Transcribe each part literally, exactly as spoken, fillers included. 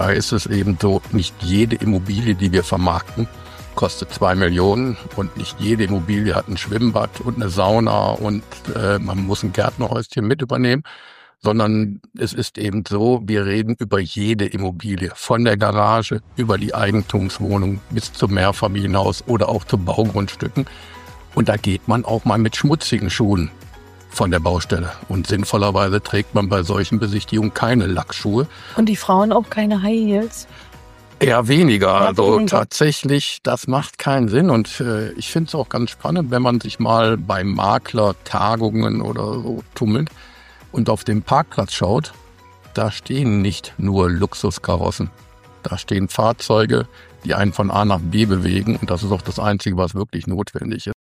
da ist es eben so, nicht jede Immobilie, die wir vermarkten, kostet zwei Millionen und nicht jede Immobilie hat ein Schwimmbad und eine Sauna und äh, man muss ein Gärtnerhäuschen mit übernehmen, sondern es ist eben so, wir reden über jede Immobilie, von der Garage über die Eigentumswohnung bis zum Mehrfamilienhaus oder auch zu Baugrundstücken. Und da geht man auch mal mit schmutzigen Schuhen von der Baustelle. Und sinnvollerweise trägt man bei solchen Besichtigungen keine Lackschuhe. Und die Frauen auch keine High Heels? Eher weniger. Ja, also weniger. Tatsächlich, das macht keinen Sinn. Und äh, ich finde es auch ganz spannend, wenn man sich mal bei Makler-Tagungen oder so tummelt und auf den Parkplatz schaut, da stehen nicht nur Luxuskarossen. Da stehen Fahrzeuge, die einen von A nach B bewegen. Und das ist auch das Einzige, was wirklich notwendig ist.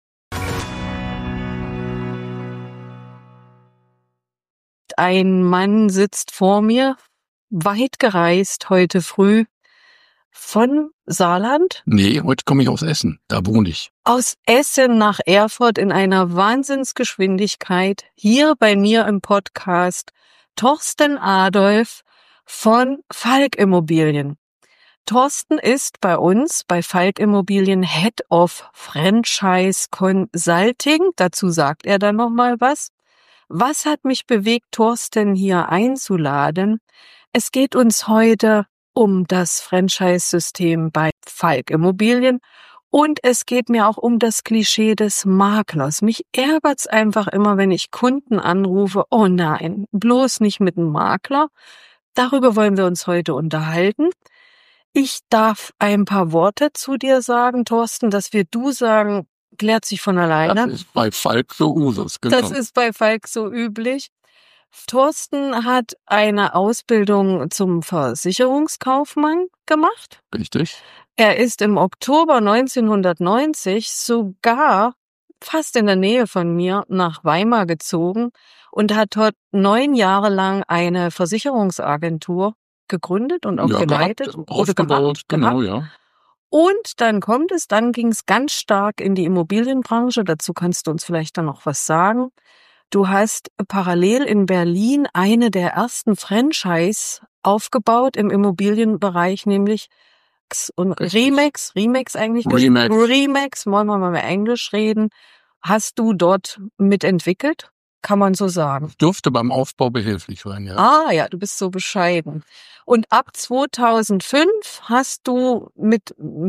Ein Mann sitzt vor mir, weit gereist heute früh von Saarland. Nee, heute komme ich aus Essen, da wohne ich. Aus Essen nach Erfurt in einer Wahnsinnsgeschwindigkeit. Hier bei mir im Podcast Thorsten Adolf von Falk Immobilien. Thorsten ist bei uns bei Falk Immobilien Head of Franchise Consulting. Dazu sagt er dann nochmal was. Was hat mich bewegt, Thorsten hier einzuladen? Es geht uns heute um das Franchise-System bei Falk Immobilien und es geht mir auch um das Klischee des Maklers. Mich ärgert's einfach immer, wenn ich Kunden anrufe, oh nein, bloß nicht mit einem Makler. Darüber wollen wir uns heute unterhalten. Ich darf ein paar Worte zu dir sagen, Thorsten, dass wir du sagen, klärt sich von alleine. Das ist bei Falk so Usus, genau. Das ist bei Falk so üblich. Thorsten hat eine Ausbildung zum Versicherungskaufmann gemacht. Richtig. Er ist im Oktober neunzehnhundertneunzig sogar fast in der Nähe von mir nach Weimar gezogen und hat dort neun Jahre lang eine Versicherungsagentur gegründet und auch Ja, geleitet. gehabt, aufgebaut, genau, ja. Und dann kommt es, dann ging es ganz stark in die Immobilienbranche. Dazu kannst du uns vielleicht dann noch was sagen. Du hast parallel in Berlin eine der ersten Franchise aufgebaut im Immobilienbereich, nämlich und Remax, Remax eigentlich. Remax. Remax, wollen wir mal mit Englisch reden. Hast du dort mitentwickelt? Kann man so sagen. Dürfte beim Aufbau behilflich sein, ja. Ah ja, du bist so bescheiden. Und ab zweitausendfünf hast du mit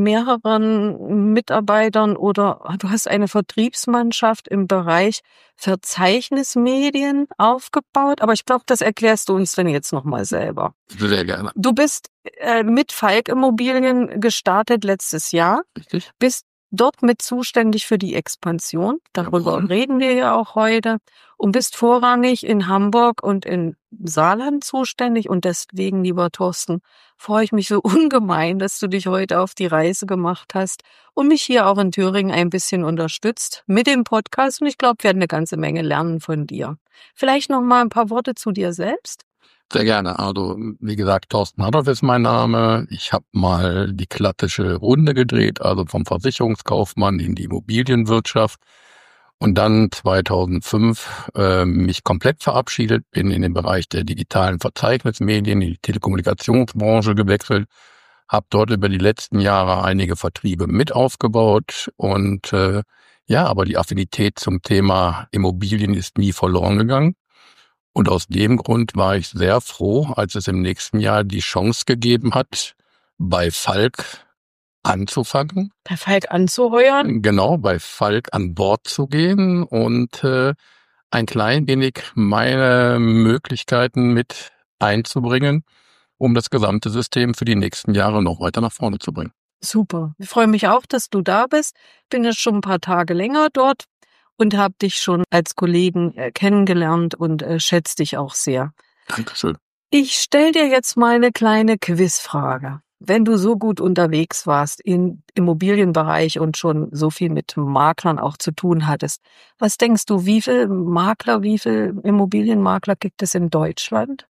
mehreren Mitarbeitern oder du hast eine Vertriebsmannschaft im Bereich Verzeichnismedien aufgebaut. Aber ich glaube, das erklärst du uns dann jetzt nochmal selber. Sehr gerne. Du bist äh, mit Falk Immobilien gestartet letztes Jahr. Richtig. Bist dort mit zuständig für die Expansion. Darüber Jawohl. reden wir ja auch heute. Und bist vorrangig in Hamburg und in Saarland zuständig. Und deswegen, lieber Thorsten, freue ich mich so ungemein, dass du dich heute auf die Reise gemacht hast und mich hier auch in Thüringen ein bisschen unterstützt mit dem Podcast. Und ich glaube, wir werden eine ganze Menge lernen von dir. Vielleicht noch mal ein paar Worte zu dir selbst. Sehr gerne. Also, wie gesagt, Thorsten Adolf ist mein Name. Ich habe mal die klassische Runde gedreht, also vom Versicherungskaufmann in die Immobilienwirtschaft und dann zweitausendfünf äh, mich komplett verabschiedet, bin in den Bereich der digitalen Verzeichnismedien, in die Telekommunikationsbranche gewechselt, habe dort über die letzten Jahre einige Vertriebe mit aufgebaut und äh, ja, aber die Affinität zum Thema Immobilien ist nie verloren gegangen. Und aus dem Grund war ich sehr froh, als es im nächsten Jahr die Chance gegeben hat, bei Falk anzufangen. Bei Falk anzuheuern? Genau, bei Falk an Bord zu gehen und äh, ein klein wenig meine Möglichkeiten mit einzubringen, um das gesamte System für die nächsten Jahre noch weiter nach vorne zu bringen. Super. Ich freue mich auch, dass du da bist. Bin jetzt schon ein paar Tage länger dort und habe dich schon als Kollegen äh, kennengelernt und äh, schätze dich auch sehr. Dankeschön. Ich stelle dir jetzt mal eine kleine Quizfrage. Wenn du so gut unterwegs warst im Immobilienbereich und schon so viel mit Maklern auch zu tun hattest, was denkst du, wie viel Makler, wie viel Immobilienmakler gibt es in Deutschland?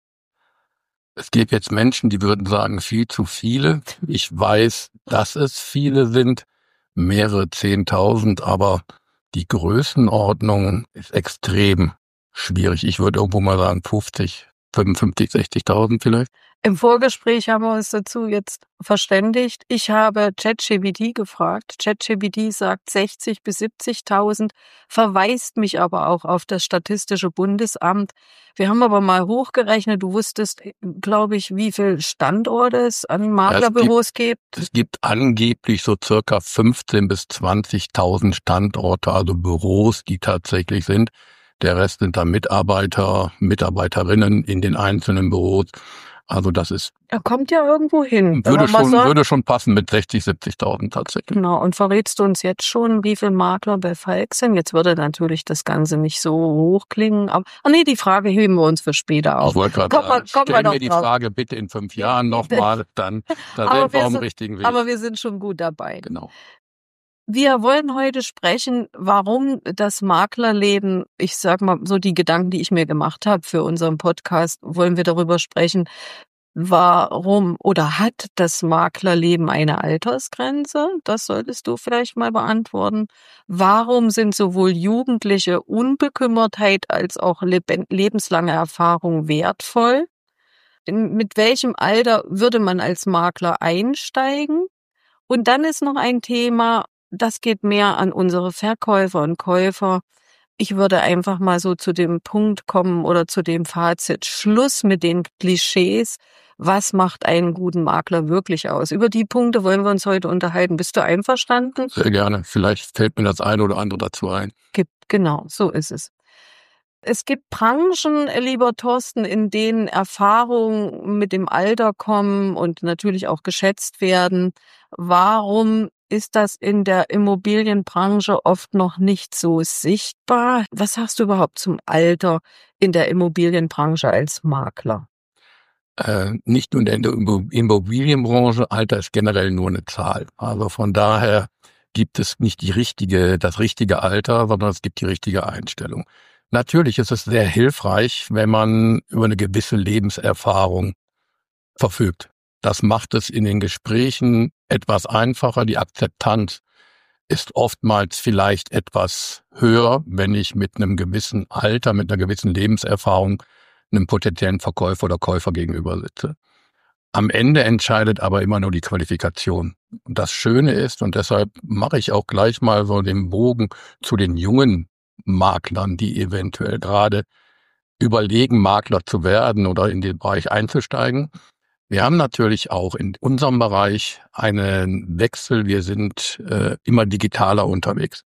Es gibt jetzt Menschen, die würden sagen, viel zu viele. Ich weiß, dass es viele sind, mehrere Zehntausend, aber die Größenordnung ist extrem schwierig. Ich würde irgendwo mal sagen fünfzig, fünfundfünfzig, sechzigtausend vielleicht. Im Vorgespräch haben wir uns dazu jetzt verständigt. Ich habe ChatGPT gefragt. ChatGPT sagt sechzig bis siebzigtausend, verweist mich aber auch auf das Statistische Bundesamt. Wir haben aber mal hochgerechnet. Du wusstest, glaube ich, wie viele Standorte es an Maklerbüros es gibt, gibt. Es gibt angeblich so circa fünfzehntausend bis zwanzigtausend Standorte, also Büros, die tatsächlich sind. Der Rest sind dann Mitarbeiter, Mitarbeiterinnen in den einzelnen Büros. Also das ist... Er kommt ja irgendwo hin. Würde schon, sagen, würde schon passen mit sechzig, siebzigtausend tatsächlich. Genau. Und verrätst du uns jetzt schon, wie viele Makler bei Falk sind? Jetzt würde natürlich das Ganze nicht so hoch klingen. Aber, ah nee, die Frage heben wir uns für später auf. Ich wollte gerade sagen, komm, komm stell mir die drauf. Frage bitte in fünf Jahren nochmal, dann da sind wir auf dem richtigen Weg. Aber wir sind schon gut dabei. Genau. Wir wollen heute sprechen, warum das Maklerleben, ich sag mal so die Gedanken, die ich mir gemacht habe für unseren Podcast, wollen wir darüber sprechen, warum oder hat das Maklerleben eine Altersgrenze? Das solltest du vielleicht mal beantworten. Warum sind sowohl jugendliche Unbekümmertheit als auch lebenslange Erfahrung wertvoll? Mit welchem Alter würde man als Makler einsteigen? Und dann ist noch ein Thema, das geht mehr an unsere Verkäufer und Käufer. Ich würde einfach mal so zu dem Punkt kommen oder zu dem Fazit. Schluss mit den Klischees. Was macht einen guten Makler wirklich aus? Über die Punkte wollen wir uns heute unterhalten. Bist du einverstanden? Sehr gerne. Vielleicht fällt mir das eine oder andere dazu ein. Gibt, genau, so ist es. Es gibt Branchen, lieber Thorsten, in denen Erfahrungen mit dem Alter kommen und natürlich auch geschätzt werden. Warum ist das in der Immobilienbranche oft noch nicht so sichtbar? Was sagst du überhaupt zum Alter in der Immobilienbranche als Makler? Äh, nicht nur in der Immobilienbranche, Alter ist generell nur eine Zahl. Also von daher gibt es nicht die richtige, das richtige Alter, sondern es gibt die richtige Einstellung. Natürlich ist es sehr hilfreich, wenn man über eine gewisse Lebenserfahrung verfügt. Das macht es in den Gesprächen etwas einfacher. Die Akzeptanz ist oftmals vielleicht etwas höher, wenn ich mit einem gewissen Alter, mit einer gewissen Lebenserfahrung einem potenziellen Verkäufer oder Käufer gegenüber sitze. Am Ende entscheidet aber immer nur die Qualifikation. Und das Schöne ist, und deshalb mache ich auch gleich mal so den Bogen zu den jungen Maklern, die eventuell gerade überlegen, Makler zu werden oder in den Bereich einzusteigen. Wir haben natürlich auch in unserem Bereich einen Wechsel. Wir sind äh, immer digitaler unterwegs.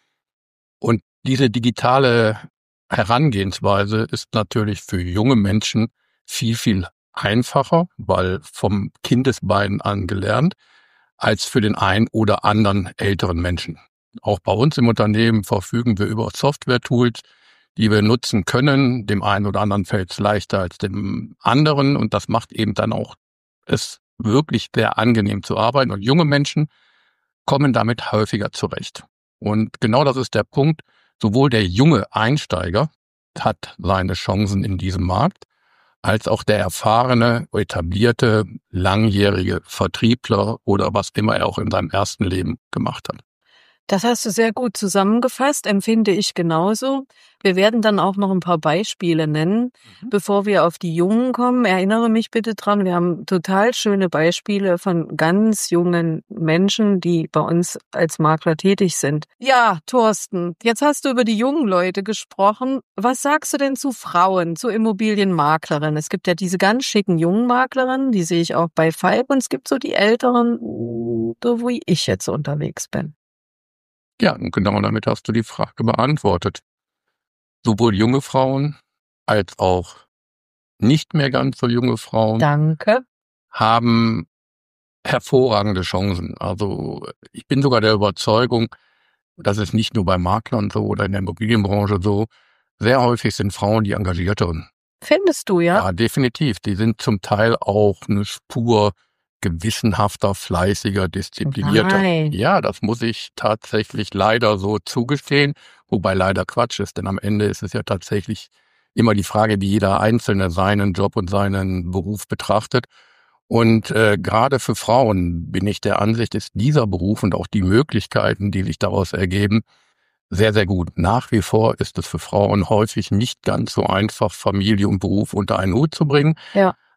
Und diese digitale Herangehensweise ist natürlich für junge Menschen viel, viel einfacher, weil vom Kindesbein an gelernt, als für den einen oder anderen älteren Menschen. Auch bei uns im Unternehmen verfügen wir über Software-Tools, die wir nutzen können. Dem einen oder anderen fällt es leichter als dem anderen und das macht eben dann auch es wirklich sehr angenehm zu arbeiten. Und junge Menschen kommen damit häufiger zurecht. Und genau das ist der Punkt. Sowohl der junge Einsteiger hat seine Chancen in diesem Markt, als auch der erfahrene, etablierte, langjährige Vertriebler oder was immer er auch in seinem ersten Leben gemacht hat. Das hast du sehr gut zusammengefasst, empfinde ich genauso. Wir werden dann auch noch ein paar Beispiele nennen, mhm. bevor wir auf die Jungen kommen. Erinnere mich bitte dran, wir haben total schöne Beispiele von ganz jungen Menschen, die bei uns als Makler tätig sind. Ja, Thorsten, jetzt hast du über die jungen Leute gesprochen. Was sagst du denn zu Frauen, zu Immobilienmaklerinnen? Es gibt ja diese ganz schicken jungen Maklerinnen, die sehe ich auch bei Falk, und es gibt so die älteren, so wie ich jetzt unterwegs bin. Ja, und genau damit hast du die Frage beantwortet. Sowohl junge Frauen als auch nicht mehr ganz so junge Frauen Danke. haben hervorragende Chancen. Also ich bin sogar der Überzeugung, dass es nicht nur bei Maklern so oder in der Immobilienbranche so, sehr häufig sind Frauen die Engagierteren. Findest du, ja? Ja, definitiv. Die sind zum Teil auch eine Spur gewissenhafter, fleißiger, disziplinierter. Nein. Ja, das muss ich tatsächlich leider so zugestehen, wobei leider Quatsch ist, denn am Ende ist es ja tatsächlich immer die Frage, wie jeder Einzelne seinen Job und seinen Beruf betrachtet. Und äh, gerade für Frauen bin ich der Ansicht, ist dieser Beruf und auch die Möglichkeiten, die sich daraus ergeben, sehr, sehr gut. Nach wie vor ist es für Frauen häufig nicht ganz so einfach, Familie und Beruf unter einen Hut zu bringen. Ja.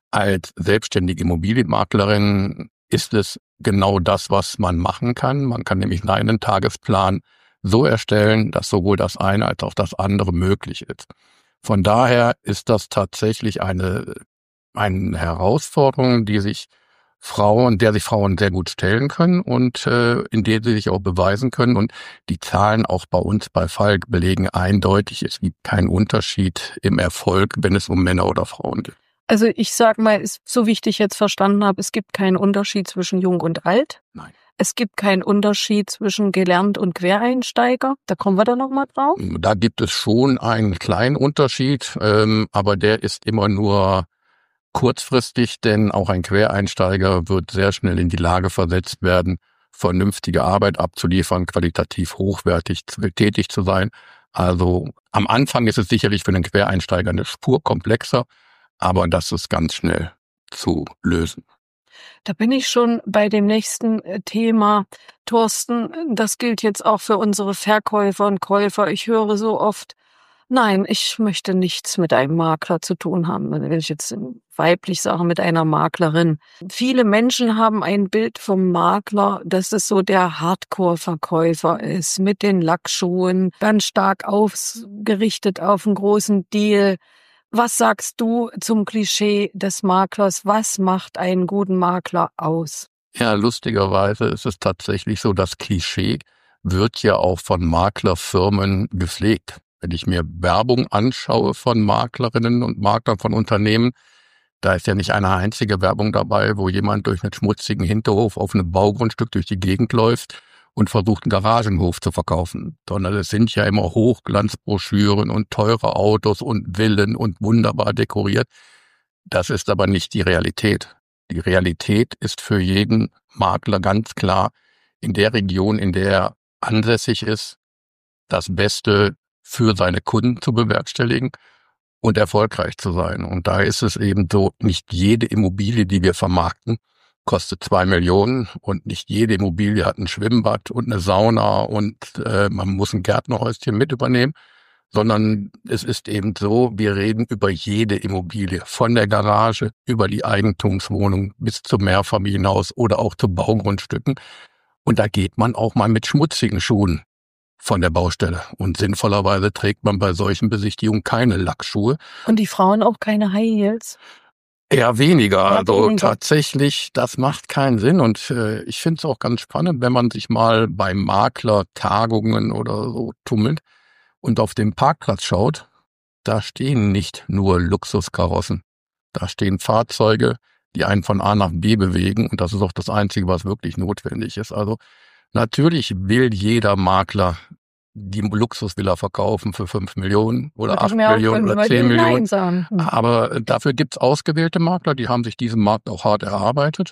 Als selbstständige Immobilienmaklerin ist es genau das, was man machen kann. Man kann nämlich einen Tagesplan so erstellen, dass sowohl das eine als auch das andere möglich ist. Von daher ist das tatsächlich eine, eine Herausforderung, die sich Frauen, der sich Frauen sehr gut stellen können und äh, in der sie sich auch beweisen können. Und die Zahlen auch bei uns bei Falk belegen eindeutig, es gibt keinen Unterschied im Erfolg, wenn es um Männer oder Frauen geht. Also ich sag mal, ist, so wie ich dich jetzt verstanden habe, es gibt keinen Unterschied zwischen Jung und Alt. Nein. Es gibt keinen Unterschied zwischen gelernt und Quereinsteiger. Da kommen wir dann nochmal drauf. Da gibt es schon einen kleinen Unterschied, ähm, aber der ist immer nur kurzfristig, denn auch ein Quereinsteiger wird sehr schnell in die Lage versetzt werden, vernünftige Arbeit abzuliefern, qualitativ hochwertig tätig zu sein. Also am Anfang ist es sicherlich für einen Quereinsteiger eine Spur komplexer, aber das ist ganz schnell zu lösen. Da bin ich schon bei dem nächsten Thema. Thorsten, das gilt jetzt auch für unsere Verkäufer und Käufer. Ich höre so oft, nein, ich möchte nichts mit einem Makler zu tun haben. Wenn ich jetzt weiblich sage, mit einer Maklerin. Viele Menschen haben ein Bild vom Makler, dass es so der Hardcore-Verkäufer ist, mit den Lackschuhen, ganz stark ausgerichtet auf einen großen Deal. Was sagst du zum Klischee des Maklers? Was macht einen guten Makler aus? Ja, lustigerweise ist es tatsächlich so, das Klischee wird ja auch von Maklerfirmen gepflegt. Wenn ich mir Werbung anschaue von Maklerinnen und Maklern von Unternehmen, da ist ja nicht eine einzige Werbung dabei, wo jemand durch einen schmutzigen Hinterhof auf einem Baugrundstück durch die Gegend läuft und versucht, einen Garagenhof zu verkaufen, sondern es sind ja immer Hochglanzbroschüren und teure Autos und Villen und wunderbar dekoriert. Das ist aber nicht die Realität. Die Realität ist für jeden Makler ganz klar, in der Region, in der er ansässig ist, das Beste für seine Kunden zu bewerkstelligen und erfolgreich zu sein. Und da ist es eben so, nicht jede Immobilie, die wir vermarkten, kostet zwei Millionen und nicht jede Immobilie hat ein Schwimmbad und eine Sauna und äh, man muss ein Gärtnerhäuschen mit übernehmen, sondern es ist eben so, wir reden über jede Immobilie, von der Garage über die Eigentumswohnung bis zum Mehrfamilienhaus oder auch zu Baugrundstücken. Und da geht man auch mal mit schmutzigen Schuhen von der Baustelle. Und sinnvollerweise trägt man bei solchen Besichtigungen keine Lackschuhe. Und die Frauen auch keine High Heels? Eher weniger. Ja, also weniger. Tatsächlich, das macht keinen Sinn. Und äh, ich finde es auch ganz spannend, wenn man sich mal bei Maklertagungen oder so tummelt und auf dem Parkplatz schaut, da stehen nicht nur Luxuskarossen. Da stehen Fahrzeuge, die einen von A nach B bewegen. Und das ist auch das Einzige, was wirklich notwendig ist. Also natürlich will jeder Makler die Luxusvilla verkaufen für fünf Millionen oder acht Millionen oder zehn Millionen. Hm. Aber dafür gibt's ausgewählte Makler, die haben sich diesen Markt auch hart erarbeitet.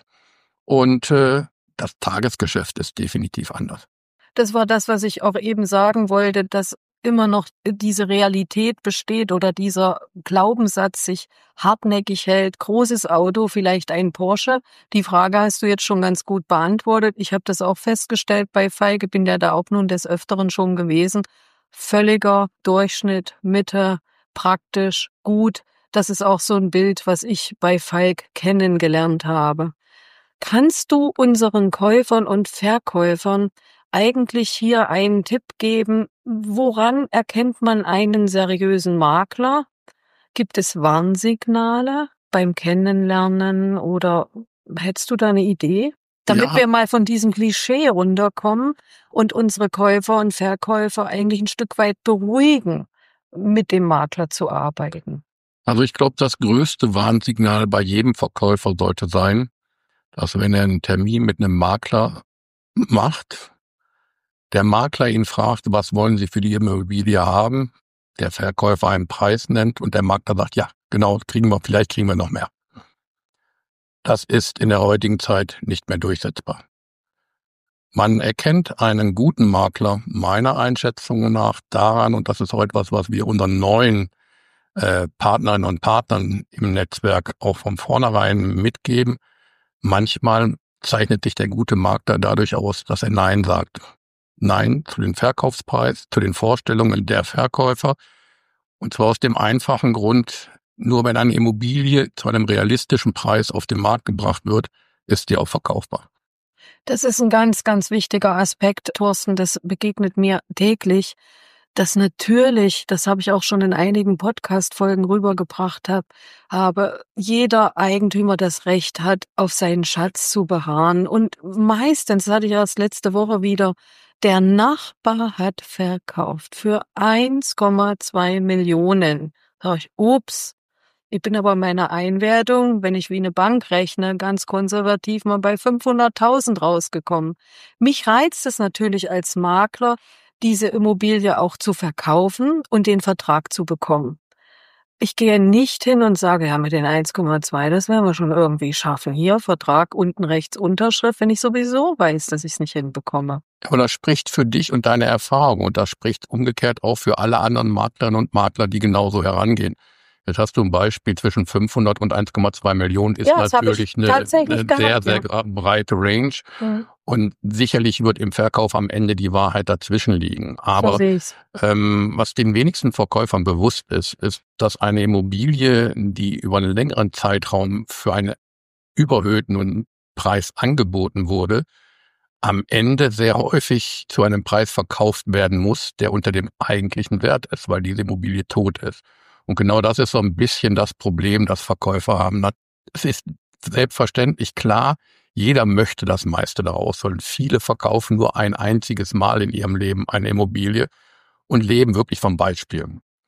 Und äh, das Tagesgeschäft ist definitiv anders. Das war das, was ich auch eben sagen wollte, dass immer noch diese Realität besteht oder dieser Glaubenssatz sich hartnäckig hält. Großes Auto, vielleicht ein Porsche. Die Frage hast du jetzt schon ganz gut beantwortet. Ich habe das auch festgestellt bei Falk, bin ja da auch nun des Öfteren schon gewesen. Völliger Durchschnitt, Mitte, praktisch, gut. Das ist auch so ein Bild, was ich bei Falk kennengelernt habe. Kannst du unseren Käufern und Verkäufern eigentlich hier einen Tipp geben, woran erkennt man einen seriösen Makler? Gibt es Warnsignale beim Kennenlernen oder hättest du da eine Idee? Damit Ja. wir mal von diesem Klischee runterkommen und unsere Käufer und Verkäufer eigentlich ein Stück weit beruhigen, mit dem Makler zu arbeiten. Also ich glaube, das größte Warnsignal bei jedem Verkäufer sollte sein, dass wenn er einen Termin mit einem Makler macht, der Makler ihn fragt, was wollen Sie für die Immobilie haben, der Verkäufer einen Preis nennt und der Makler sagt, ja, genau, kriegen wir, vielleicht kriegen wir noch mehr. Das ist in der heutigen Zeit nicht mehr durchsetzbar. Man erkennt einen guten Makler meiner Einschätzung nach daran, und das ist auch etwas, was wir unseren neuen äh, Partnerinnen und Partnern im Netzwerk auch von vornherein mitgeben. Manchmal zeichnet sich der gute Makler dadurch aus, dass er Nein sagt. Nein zu den Verkaufspreis, zu den Vorstellungen der Verkäufer. Und zwar aus dem einfachen Grund, Nur wenn eine Immobilie zu einem realistischen Preis auf den Markt gebracht wird, ist die auch verkaufbar. Das ist ein ganz, ganz wichtiger Aspekt, Thorsten. Das begegnet mir täglich, dass natürlich, das habe ich auch schon in einigen Podcast-Folgen rübergebracht habe, habe jeder Eigentümer das Recht hat, auf seinen Schatz zu beharren. Und meistens, das hatte ich erst letzte Woche wieder, der Nachbar hat verkauft für eins Komma zwei Millionen. Da sag ich, ups. Ich bin aber in meiner Einwertung, wenn ich wie eine Bank rechne, ganz konservativ mal bei fünfhunderttausend rausgekommen. Mich reizt es natürlich als Makler, diese Immobilie auch zu verkaufen und den Vertrag zu bekommen. Ich gehe nicht hin und sage, ja, mit den eins Komma zwei, das werden wir schon irgendwie schaffen. Hier, Vertrag, unten rechts Unterschrift, wenn ich sowieso weiß, dass ich es nicht hinbekomme. Aber das spricht für dich und deine Erfahrung und das spricht umgekehrt auch für alle anderen Maklerinnen und Makler, die genauso herangehen. Jetzt hast du ein Beispiel zwischen fünfhundert und eins Komma zwei Millionen, ist Ja, das habe natürlich ich eine, tatsächlich eine sehr, gehabt, sehr ja. breite Range. Mhm. Und sicherlich wird im Verkauf am Ende die Wahrheit dazwischen liegen. So Aber sehe ich's. ähm, was den wenigsten Verkäufern bewusst ist, ist, dass eine Immobilie, die über einen längeren Zeitraum für einen überhöhten Preis angeboten wurde, am Ende sehr häufig zu einem Preis verkauft werden muss, der unter dem eigentlichen Wert ist, weil diese Immobilie tot ist. Und genau das ist so ein bisschen das Problem, das Verkäufer haben. Es ist selbstverständlich klar, jeder möchte das meiste daraus holen. Viele verkaufen nur ein einziges Mal in ihrem Leben eine Immobilie und leben wirklich vom Beispiel.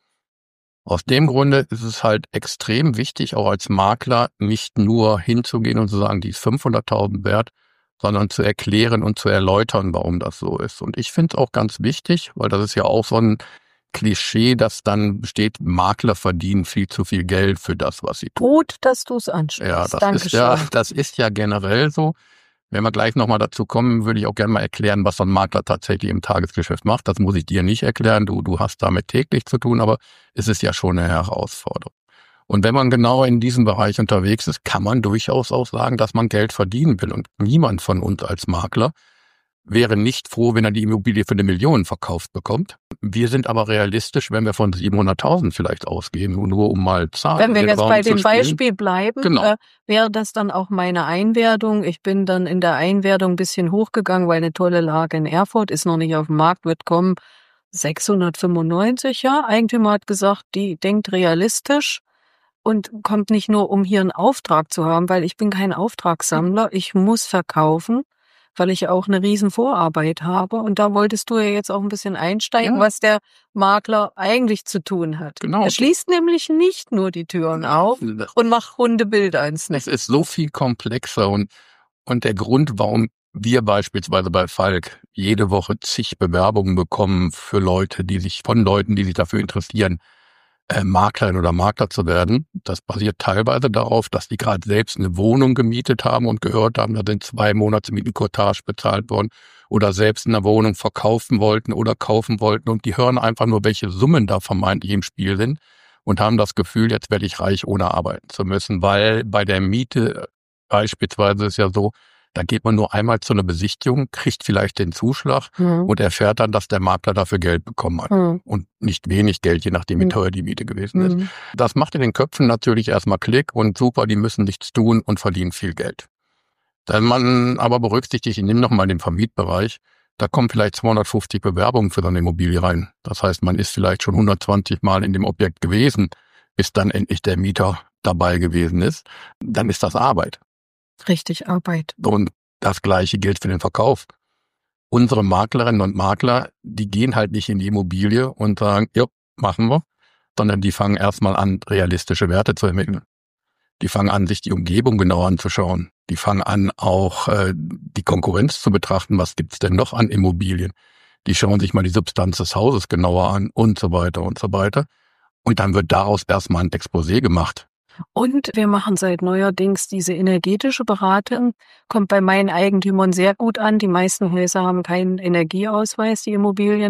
Aus dem Grunde ist es halt extrem wichtig, auch als Makler nicht nur hinzugehen und zu sagen, die ist fünfhunderttausend wert, sondern zu erklären und zu erläutern, warum das so ist. Und ich finde es auch ganz wichtig, weil das ist ja auch so ein Klischee, das dann besteht, Makler verdienen viel zu viel Geld für das, was sie tun. Gut, dass du es ansprichst. Ja, das Dankeschön. ist ja, das ist ja generell so. Wenn wir gleich nochmal dazu kommen, würde ich auch gerne mal erklären, was so ein Makler tatsächlich im Tagesgeschäft macht. Das muss ich dir nicht erklären. Du, du hast damit täglich zu tun, aber es ist ja schon eine Herausforderung. Und wenn man genau in diesem Bereich unterwegs ist, kann man durchaus auch sagen, dass man Geld verdienen will. Und niemand von uns als Makler wäre nicht froh, wenn er die Immobilie für eine Million verkauft bekommt. Wir sind aber realistisch, wenn wir von siebenhunderttausend vielleicht ausgehen, nur um mal Zahlen Wenn wir in den jetzt Raum bei zu dem spielen. Beispiel bleiben, Genau. äh, wäre das dann auch meine Einwertung. Ich bin dann in der Einwertung ein bisschen hochgegangen, weil eine tolle Lage in Erfurt ist noch nicht auf dem Markt, wird kommen. sechshundertfünfundneunzig, ja. Eigentümer hat gesagt, die denkt realistisch und kommt nicht nur, um hier einen Auftrag zu haben, weil ich bin kein Auftragssammler. Ich muss verkaufen, weil ich auch eine riesen Vorarbeit habe. Und da wolltest du ja jetzt auch ein bisschen einsteigen, Ja. was der Makler eigentlich zu tun hat. Genau. Er schließt nämlich nicht nur die Türen auf und macht Hundebilder ins Netz. Es ist so viel komplexer und, und der Grund, warum wir beispielsweise bei Falk jede Woche zig Bewerbungen bekommen für Leute, die sich, von Leuten, die sich dafür interessieren, äh, Maklerin oder Makler zu werden, das basiert teilweise darauf, dass die gerade selbst eine Wohnung gemietet haben und gehört haben, da sind zwei Monate Mietencourtage bezahlt worden oder selbst eine Wohnung verkaufen wollten oder kaufen wollten und die hören einfach nur, welche Summen da vermeintlich im Spiel sind und haben das Gefühl, jetzt werde ich reich, ohne arbeiten zu müssen, weil bei der Miete beispielsweise ist ja so, da geht man nur einmal zu einer Besichtigung, kriegt vielleicht den Zuschlag Hm. und erfährt dann, dass der Makler dafür Geld bekommen hat. Hm. Und nicht wenig Geld, je nachdem, wie Hm. teuer die Miete gewesen ist. Hm. Das macht in den Köpfen natürlich erstmal Klick und super, die müssen nichts tun und verdienen viel Geld. Wenn man aber berücksichtigt, ich nehme nochmal den Vermietbereich, da kommen vielleicht zweihundertfünfzig Bewerbungen für so eine Immobilie rein. Das heißt, man ist vielleicht schon hundertzwanzig Mal in dem Objekt gewesen, bis dann endlich der Mieter dabei gewesen ist. Dann ist das Arbeit. Richtig, Arbeit. Und das Gleiche gilt für den Verkauf. Unsere Maklerinnen und Makler, die gehen halt nicht in die Immobilie und sagen, ja, machen wir, sondern die fangen erstmal an, realistische Werte zu ermitteln. Die fangen an, sich die Umgebung genauer anzuschauen. Die fangen an, auch äh, die Konkurrenz zu betrachten. Was gibt's denn noch an Immobilien? Die schauen sich mal die Substanz des Hauses genauer an und so weiter und so weiter. Und dann wird daraus erstmal ein Exposé gemacht. Und wir machen seit neuerdings diese energetische Beratung, kommt bei meinen Eigentümern sehr gut an. Die meisten Häuser haben keinen Energieausweis, die Immobilien.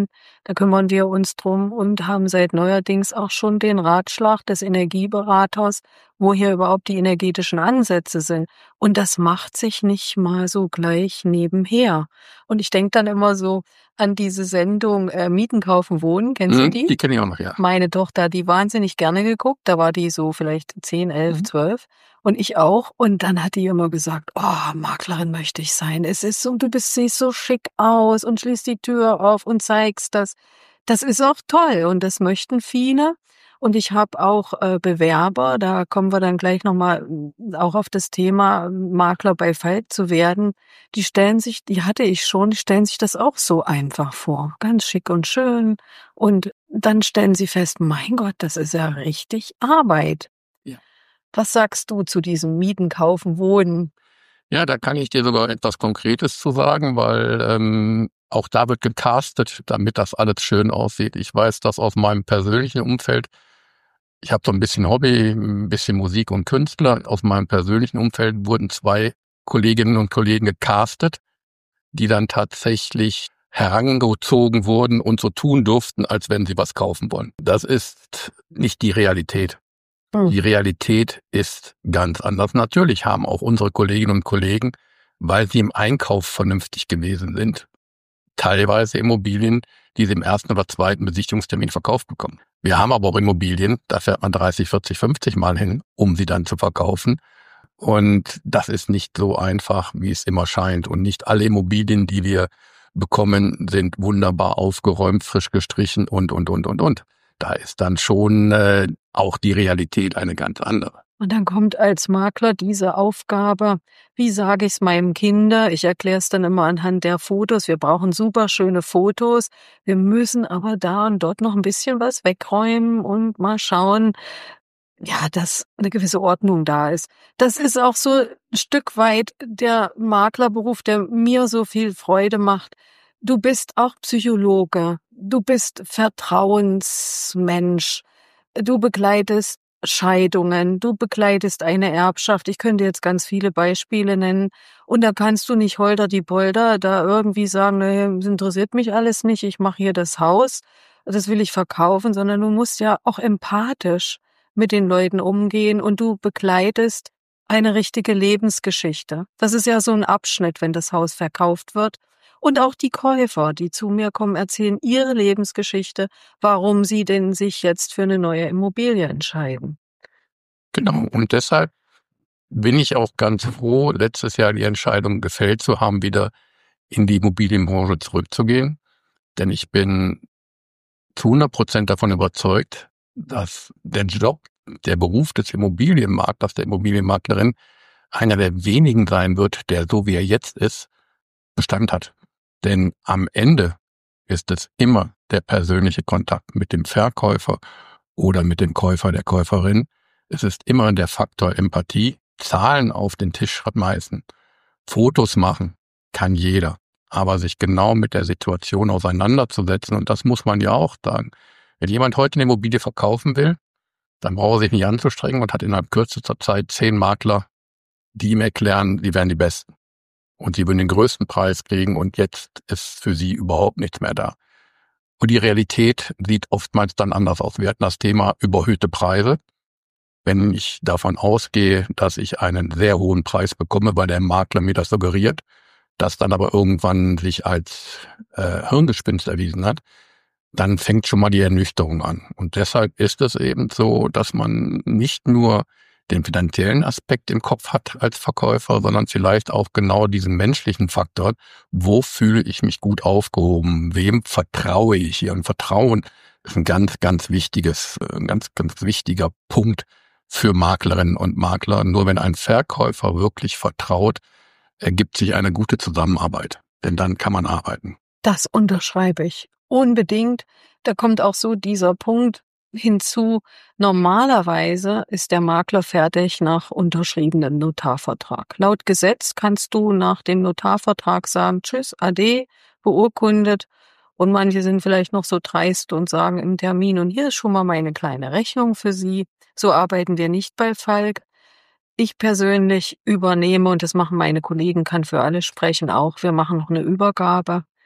Da kümmern wir uns drum und haben seit neuerdings auch schon den Ratschlag des Energieberaters, wo hier überhaupt die energetischen Ansätze sind. Und das macht sich nicht mal so gleich nebenher. Und ich denke dann immer so an diese Sendung äh, Mieten, Kaufen, Wohnen. Kennst du Mhm, die? die kenne ich auch noch, ja. Meine Tochter hat die wahnsinnig gerne geguckt. Da war die so vielleicht zehn, elf, Mhm. zwölf. Und ich auch. Und dann hat die immer gesagt, oh, Maklerin möchte ich sein. Es ist so, du bist, siehst so schick aus und schließt die Tür auf und zeigst das. Das ist auch toll und das möchten viele. Und ich habe auch äh, Bewerber, da kommen wir dann gleich nochmal auch auf das Thema Makler bei Falk zu werden. Die stellen sich, die hatte ich schon, die stellen sich das auch so einfach vor. Ganz schick und schön. Und dann stellen sie fest, mein Gott, das ist ja richtig Arbeit. Ja. Was sagst du zu diesem Mieten, Kaufen, Wohnen? Ja, da kann ich dir sogar etwas Konkretes zu sagen, weil ähm, auch da wird gecastet, damit das alles schön aussieht. Ich weiß das aus meinem persönlichen Umfeld. Ich habe so ein bisschen Hobby, ein bisschen Musik und Künstler. Aus meinem persönlichen Umfeld wurden zwei Kolleginnen und Kollegen gecastet, die dann tatsächlich herangezogen wurden und so tun durften, als wenn sie was kaufen wollen. Das ist nicht die Realität. Hm. Die Realität ist ganz anders. Natürlich haben auch unsere Kolleginnen und Kollegen, weil sie im Einkauf vernünftig gewesen sind, teilweise Immobilien, die sie im ersten oder zweiten Besichtigungstermin verkauft bekommen. Wir haben aber auch Immobilien, da fährt man dreißig, vierzig, fünfzig Mal hin, um sie dann zu verkaufen. Und das ist nicht so einfach, wie es immer scheint. Und nicht alle Immobilien, die wir bekommen, sind wunderbar aufgeräumt, frisch gestrichen und, und, und, und, und. Da ist dann schon äh, auch die Realität eine ganz andere. Und dann kommt als Makler diese Aufgabe, wie sage ich es meinem Kinder? Ich erkläre es dann immer anhand der Fotos. Wir brauchen super schöne Fotos. Wir müssen aber da und dort noch ein bisschen was wegräumen und mal schauen, ja, dass eine gewisse Ordnung da ist. Das ist auch so ein Stück weit der Maklerberuf, der mir so viel Freude macht. Du bist auch Psychologe. Du bist Vertrauensmensch. Du begleitest Scheidungen, du begleitest eine Erbschaft. Ich könnte jetzt ganz viele Beispiele nennen. Und da kannst du nicht holter die Polter da irgendwie sagen, naja, das interessiert mich alles nicht, ich mache hier das Haus, das will ich verkaufen, sondern du musst ja auch empathisch mit den Leuten umgehen und du begleitest eine richtige Lebensgeschichte. Das ist ja so ein Abschnitt, wenn das Haus verkauft wird. Und auch die Käufer, die zu mir kommen, erzählen ihre Lebensgeschichte, warum sie denn sich jetzt für eine neue Immobilie entscheiden. Genau, und deshalb bin ich auch ganz froh, letztes Jahr die Entscheidung gefällt zu haben, wieder in die Immobilienbranche zurückzugehen. Denn ich bin zu hundert Prozent davon überzeugt, dass der Job, der Beruf des Immobilienmaklers, der Immobilienmaklerin, einer der wenigen sein wird, der so wie er jetzt ist, Bestand hat. Denn am Ende ist es immer der persönliche Kontakt mit dem Verkäufer oder mit dem Käufer, der Käuferin. Es ist immer der Faktor Empathie. Zahlen auf den Tisch schmeißen, Fotos machen kann jeder. Aber sich genau mit der Situation auseinanderzusetzen, und das muss man ja auch sagen. Wenn jemand heute eine Immobilie verkaufen will, dann braucht er sich nicht anzustrengen und hat innerhalb kürzester Zeit zehn Makler, die ihm erklären, sie wären die Besten. Und sie würden den größten Preis kriegen und jetzt ist für sie überhaupt nichts mehr da. Und die Realität sieht oftmals dann anders aus. Wir hatten das Thema überhöhte Preise. Wenn ich davon ausgehe, dass ich einen sehr hohen Preis bekomme, weil der Makler mir das suggeriert, das dann aber irgendwann sich als äh, Hirngespinst erwiesen hat, dann fängt schon mal die Ernüchterung an. Und deshalb ist es eben so, dass man nicht nur den finanziellen Aspekt im Kopf hat als Verkäufer, sondern vielleicht auch genau diesen menschlichen Faktor. Wo fühle ich mich gut aufgehoben? Wem vertraue ich hier? Und Vertrauen ist ein ganz, ganz wichtiges, ein ganz, ganz wichtiger Punkt für Maklerinnen und Makler. Nur wenn ein Verkäufer wirklich vertraut, ergibt sich eine gute Zusammenarbeit. Denn dann kann man arbeiten. Das unterschreibe ich unbedingt. Da kommt auch so dieser Punkt hinzu. Normalerweise ist der Makler fertig nach unterschriebenem Notarvertrag. Laut Gesetz kannst du nach dem Notarvertrag sagen, tschüss, ade, beurkundet. Und manche sind vielleicht noch so dreist und sagen im Termin, und hier ist schon mal meine kleine Rechnung für Sie. So arbeiten wir nicht bei Falk. Ich persönlich übernehme, und das machen meine Kollegen, kann für alle sprechen auch, wir machen noch eine Übergabe.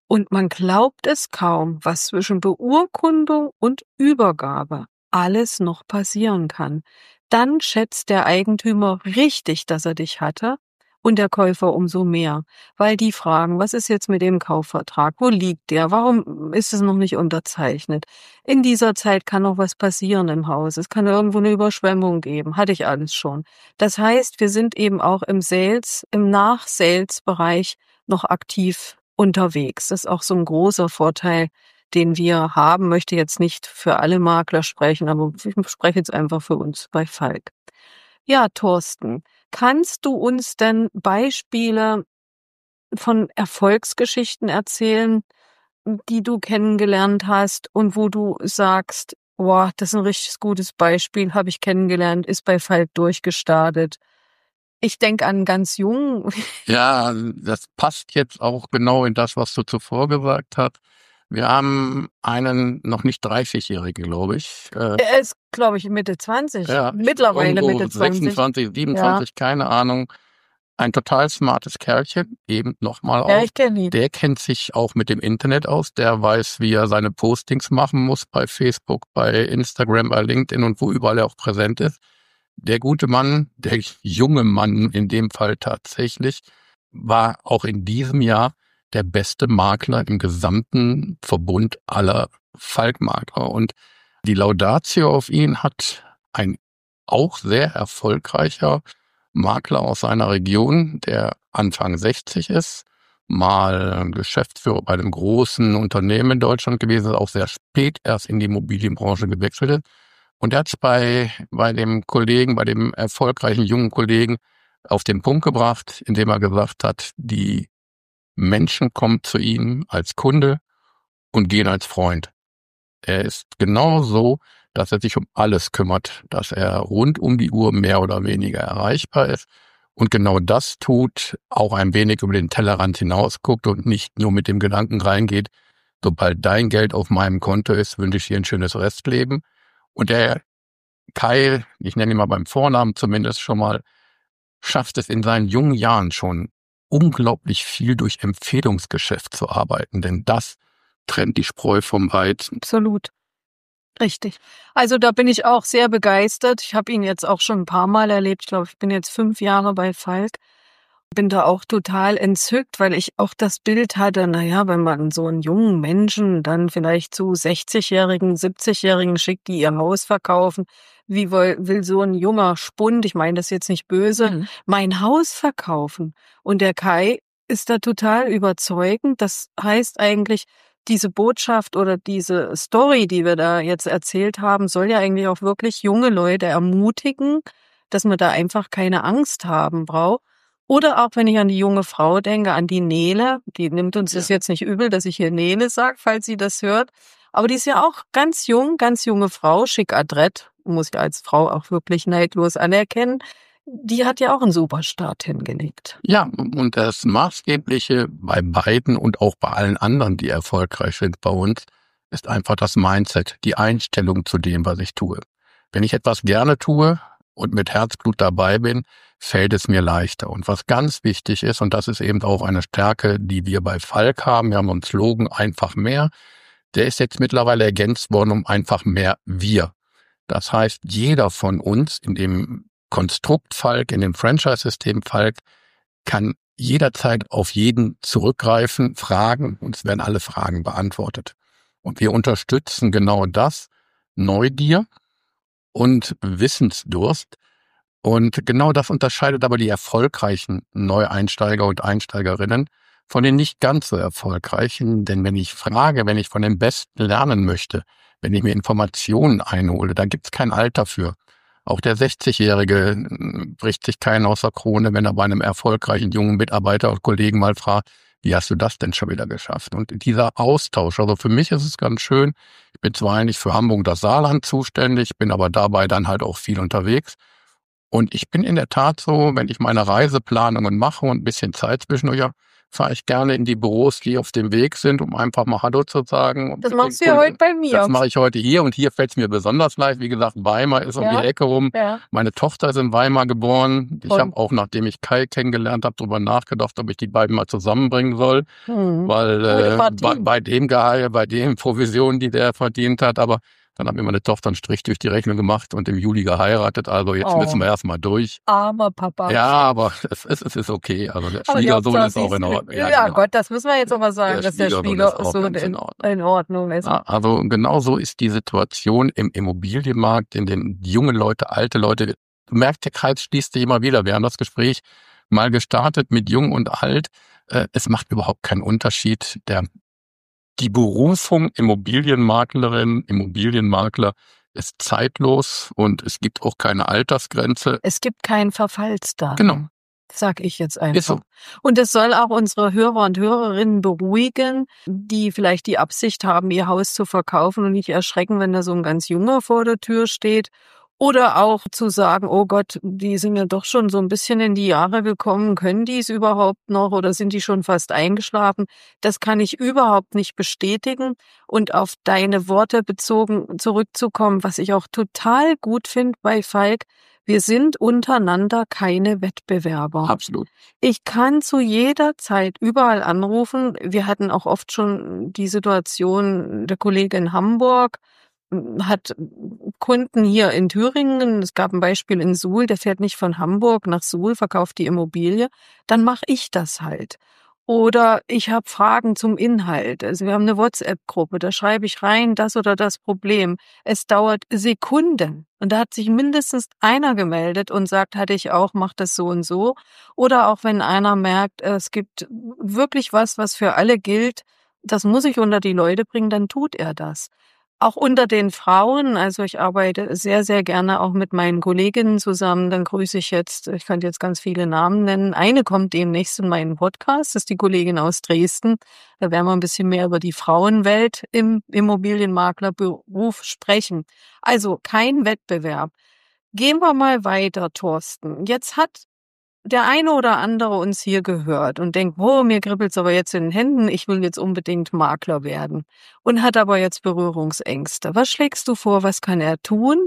Und man glaubt es kaum, was zwischen Beurkundung und Übergabe alles noch passieren kann. Dann schätzt der Eigentümer richtig, dass er dich hatte, und der Käufer umso mehr, weil die fragen, was ist jetzt mit dem Kaufvertrag? Wo liegt der? Warum ist es noch nicht unterzeichnet? In dieser Zeit kann noch was passieren im Haus. Es kann irgendwo eine Überschwemmung geben. Hatte ich alles schon. Das heißt, wir sind eben auch im Sales, im Nach-Sales-Bereich noch aktiv unterwegs. Das ist auch so ein großer Vorteil, den wir haben. Möchte jetzt nicht für alle Makler sprechen, aber ich spreche jetzt einfach für uns bei Falk. Ja, Thorsten, kannst du uns denn Beispiele von Erfolgsgeschichten erzählen, die du kennengelernt hast und wo du sagst, boah, das ist ein richtig gutes Beispiel, habe ich kennengelernt, ist bei Falk durchgestartet. Ich denke an ganz jung. Ja, das passt jetzt auch genau in das, was du zuvor gesagt hast. Wir haben einen noch nicht dreißigjährigen, glaube ich. Äh, Er ist, glaube ich, Mitte zwanzig. ja, Mittlerweile Mitte zwanzig. sechsundzwanzig, siebenundzwanzig, ja. Keine Ahnung. Ein total smartes Kerlchen, eben nochmal auch. Ja, ich kenne ihn. Der kennt sich auch mit dem Internet aus. Der weiß, wie er seine Postings machen muss bei Facebook, bei Instagram, bei LinkedIn und wo überall er auch präsent ist. Der gute Mann, der junge Mann in dem Fall tatsächlich, war auch in diesem Jahr der beste Makler im gesamten Verbund aller Falk-Makler. Und die Laudatio auf ihn hat ein auch sehr erfolgreicher Makler aus seiner Region, der Anfang sechzig ist, mal Geschäftsführer bei einem großen Unternehmen in Deutschland gewesen, auch sehr spät erst in die Immobilienbranche gewechselt ist. Und er hat es bei, bei dem Kollegen, bei dem erfolgreichen jungen Kollegen auf den Punkt gebracht, indem er gesagt hat, die Menschen kommen zu ihm als Kunde und gehen als Freund. Er ist genau so, dass er sich um alles kümmert, dass er rund um die Uhr mehr oder weniger erreichbar ist und genau das tut, auch ein wenig über den Tellerrand hinausguckt und nicht nur mit dem Gedanken reingeht, sobald dein Geld auf meinem Konto ist, wünsche ich dir ein schönes Restleben. Und der Kai, ich nenne ihn mal beim Vornamen zumindest schon mal, schafft es in seinen jungen Jahren schon unglaublich viel durch Empfehlungsgeschäft zu arbeiten, denn das trennt die Spreu vom Weizen. Absolut. Richtig. Also da bin ich auch sehr begeistert. Ich habe ihn jetzt auch schon ein paar Mal erlebt. Ich glaube, ich bin jetzt fünf Jahre bei Falk. Bin da auch total entzückt, weil ich auch das Bild hatte, naja, wenn man so einen jungen Menschen dann vielleicht zu sechzigjährigen, siebzigjährigen schickt, die ihr Haus verkaufen, wie will, will so ein junger Spund, ich meine das jetzt nicht böse, mhm. mein Haus verkaufen? Und der Kai ist da total überzeugend. Das heißt eigentlich, diese Botschaft oder diese Story, die wir da jetzt erzählt haben, soll ja eigentlich auch wirklich junge Leute ermutigen, dass man da einfach keine Angst haben braucht. Oder auch, wenn ich an die junge Frau denke, an die Nele, die nimmt uns ja. das jetzt nicht übel, dass ich hier Nele sage, falls sie das hört. Aber die ist ja auch ganz jung, ganz junge Frau, schick adrett, muss ich als Frau auch wirklich neidlos anerkennen. Die hat ja auch einen super Start hingelegt. Ja, und das Maßgebliche bei beiden und auch bei allen anderen, die erfolgreich sind bei uns, ist einfach das Mindset, die Einstellung zu dem, was ich tue. Wenn ich etwas gerne tue und mit Herzblut dabei bin, fällt es mir leichter. Und was ganz wichtig ist, und das ist eben auch eine Stärke, die wir bei Falk haben, wir haben einen Slogan, einfach mehr, der ist jetzt mittlerweile ergänzt worden um einfach mehr wir. Das heißt, jeder von uns in dem Konstrukt Falk, in dem Franchise-System Falk, kann jederzeit auf jeden zurückgreifen, fragen, und es werden alle Fragen beantwortet. Und wir unterstützen genau das, Neugier und Wissensdurst. Und genau das unterscheidet aber die erfolgreichen Neueinsteiger und Einsteigerinnen von den nicht ganz so erfolgreichen. Denn wenn ich frage, wenn ich von den Besten lernen möchte, wenn ich mir Informationen einhole, da gibt's kein Alter für. Auch der sechzigjährige bricht sich keinen aus der Krone, wenn er bei einem erfolgreichen jungen Mitarbeiter oder Kollegen mal fragt, wie hast du das denn schon wieder geschafft? Und dieser Austausch, also für mich ist es ganz schön, ich bin zwar eigentlich für Hamburg und das Saarland zuständig, bin aber dabei dann halt auch viel unterwegs. Und ich bin in der Tat so, wenn ich meine Reiseplanungen mache und ein bisschen Zeit zwischendurch habe, fahre ich gerne in die Büros, die auf dem Weg sind, um einfach mal Hallo zu sagen. Das machst du ja heute bei mir. Das mache ich heute hier und hier fällt es mir besonders leicht. Wie gesagt, Weimar ist um Ja, die Ecke rum. ja. Meine Tochter ist in Weimar geboren. Ich Und? habe auch, nachdem ich Kai kennengelernt habe, darüber nachgedacht, ob ich die beiden mal zusammenbringen soll. Hm. Weil Gute äh, Partie. bei, bei dem Gehalt, bei dem Provisionen, die der verdient hat, aber dann hat mir meine Tochter einen Strich durch die Rechnung gemacht und im Juli geheiratet. Also jetzt Oh. müssen wir erstmal durch. Armer Papa. Ja, aber es ist, es ist okay. Also der Aber die Schwiegersohn Hauptsache, ist auch sie in Ordnung. Ja, genau. Gott, das müssen wir jetzt auch mal sagen, Der dass der Schwiegersohn ist auch Schwiegersohn ganz in, in Ordnung. in Ordnung ist. Ja, also genau so ist die Situation im Immobilienmarkt, in den junge Leute, alte Leute. Du merkst, der Kreis schließt sich immer wieder. Wir haben das Gespräch mal gestartet mit Jung und Alt. Äh, es macht überhaupt keinen Unterschied. Der, die Berufung Immobilienmaklerin, Immobilienmakler ist zeitlos und es gibt auch keine Altersgrenze. Es gibt kein Verfallsdatum. Genau. Sag ich jetzt einfach. Ist so. Und es soll auch unsere Hörer und Hörerinnen beruhigen, die vielleicht die Absicht haben, ihr Haus zu verkaufen und nicht erschrecken, wenn da so ein ganz Junger vor der Tür steht. Oder auch zu sagen, oh Gott, die sind ja doch schon so ein bisschen in die Jahre gekommen, können die es überhaupt noch oder sind die schon fast eingeschlafen? Das kann ich überhaupt nicht bestätigen. Und auf deine Worte bezogen zurückzukommen, was ich auch total gut finde bei Falk, wir sind untereinander keine Wettbewerber. Absolut. Ich kann zu jeder Zeit überall anrufen. Wir hatten auch oft schon die Situation, der Kollege in Hamburg hat Kunden hier in Thüringen. Es gab ein Beispiel in Suhl, der fährt nicht von Hamburg nach Suhl, verkauft die Immobilie. Dann mache ich das halt. Oder ich habe Fragen zum Inhalt. Also wir haben eine WhatsApp-Gruppe, da schreibe ich rein, das oder das Problem. Es dauert Sekunden. Und da hat sich mindestens einer gemeldet und sagt, hatte ich auch, mach das so und so. Oder auch wenn einer merkt, es gibt wirklich was, was für alle gilt, das muss ich unter die Leute bringen, dann tut er das. Auch unter den Frauen, also ich arbeite sehr, sehr gerne auch mit meinen Kolleginnen zusammen. Dann grüße ich jetzt, ich könnte jetzt ganz viele Namen nennen. Eine kommt demnächst in meinen Podcast, das ist die Kollegin aus Dresden. Da werden wir ein bisschen mehr über die Frauenwelt im Immobilienmaklerberuf sprechen. Also kein Wettbewerb. Gehen wir mal weiter, Thorsten. Jetzt hat der eine oder andere uns hier gehört und denkt, oh, mir kribbelt's aber jetzt in den Händen, ich will jetzt unbedingt Makler werden und hat aber jetzt Berührungsängste. Was schlägst du vor, was kann er tun?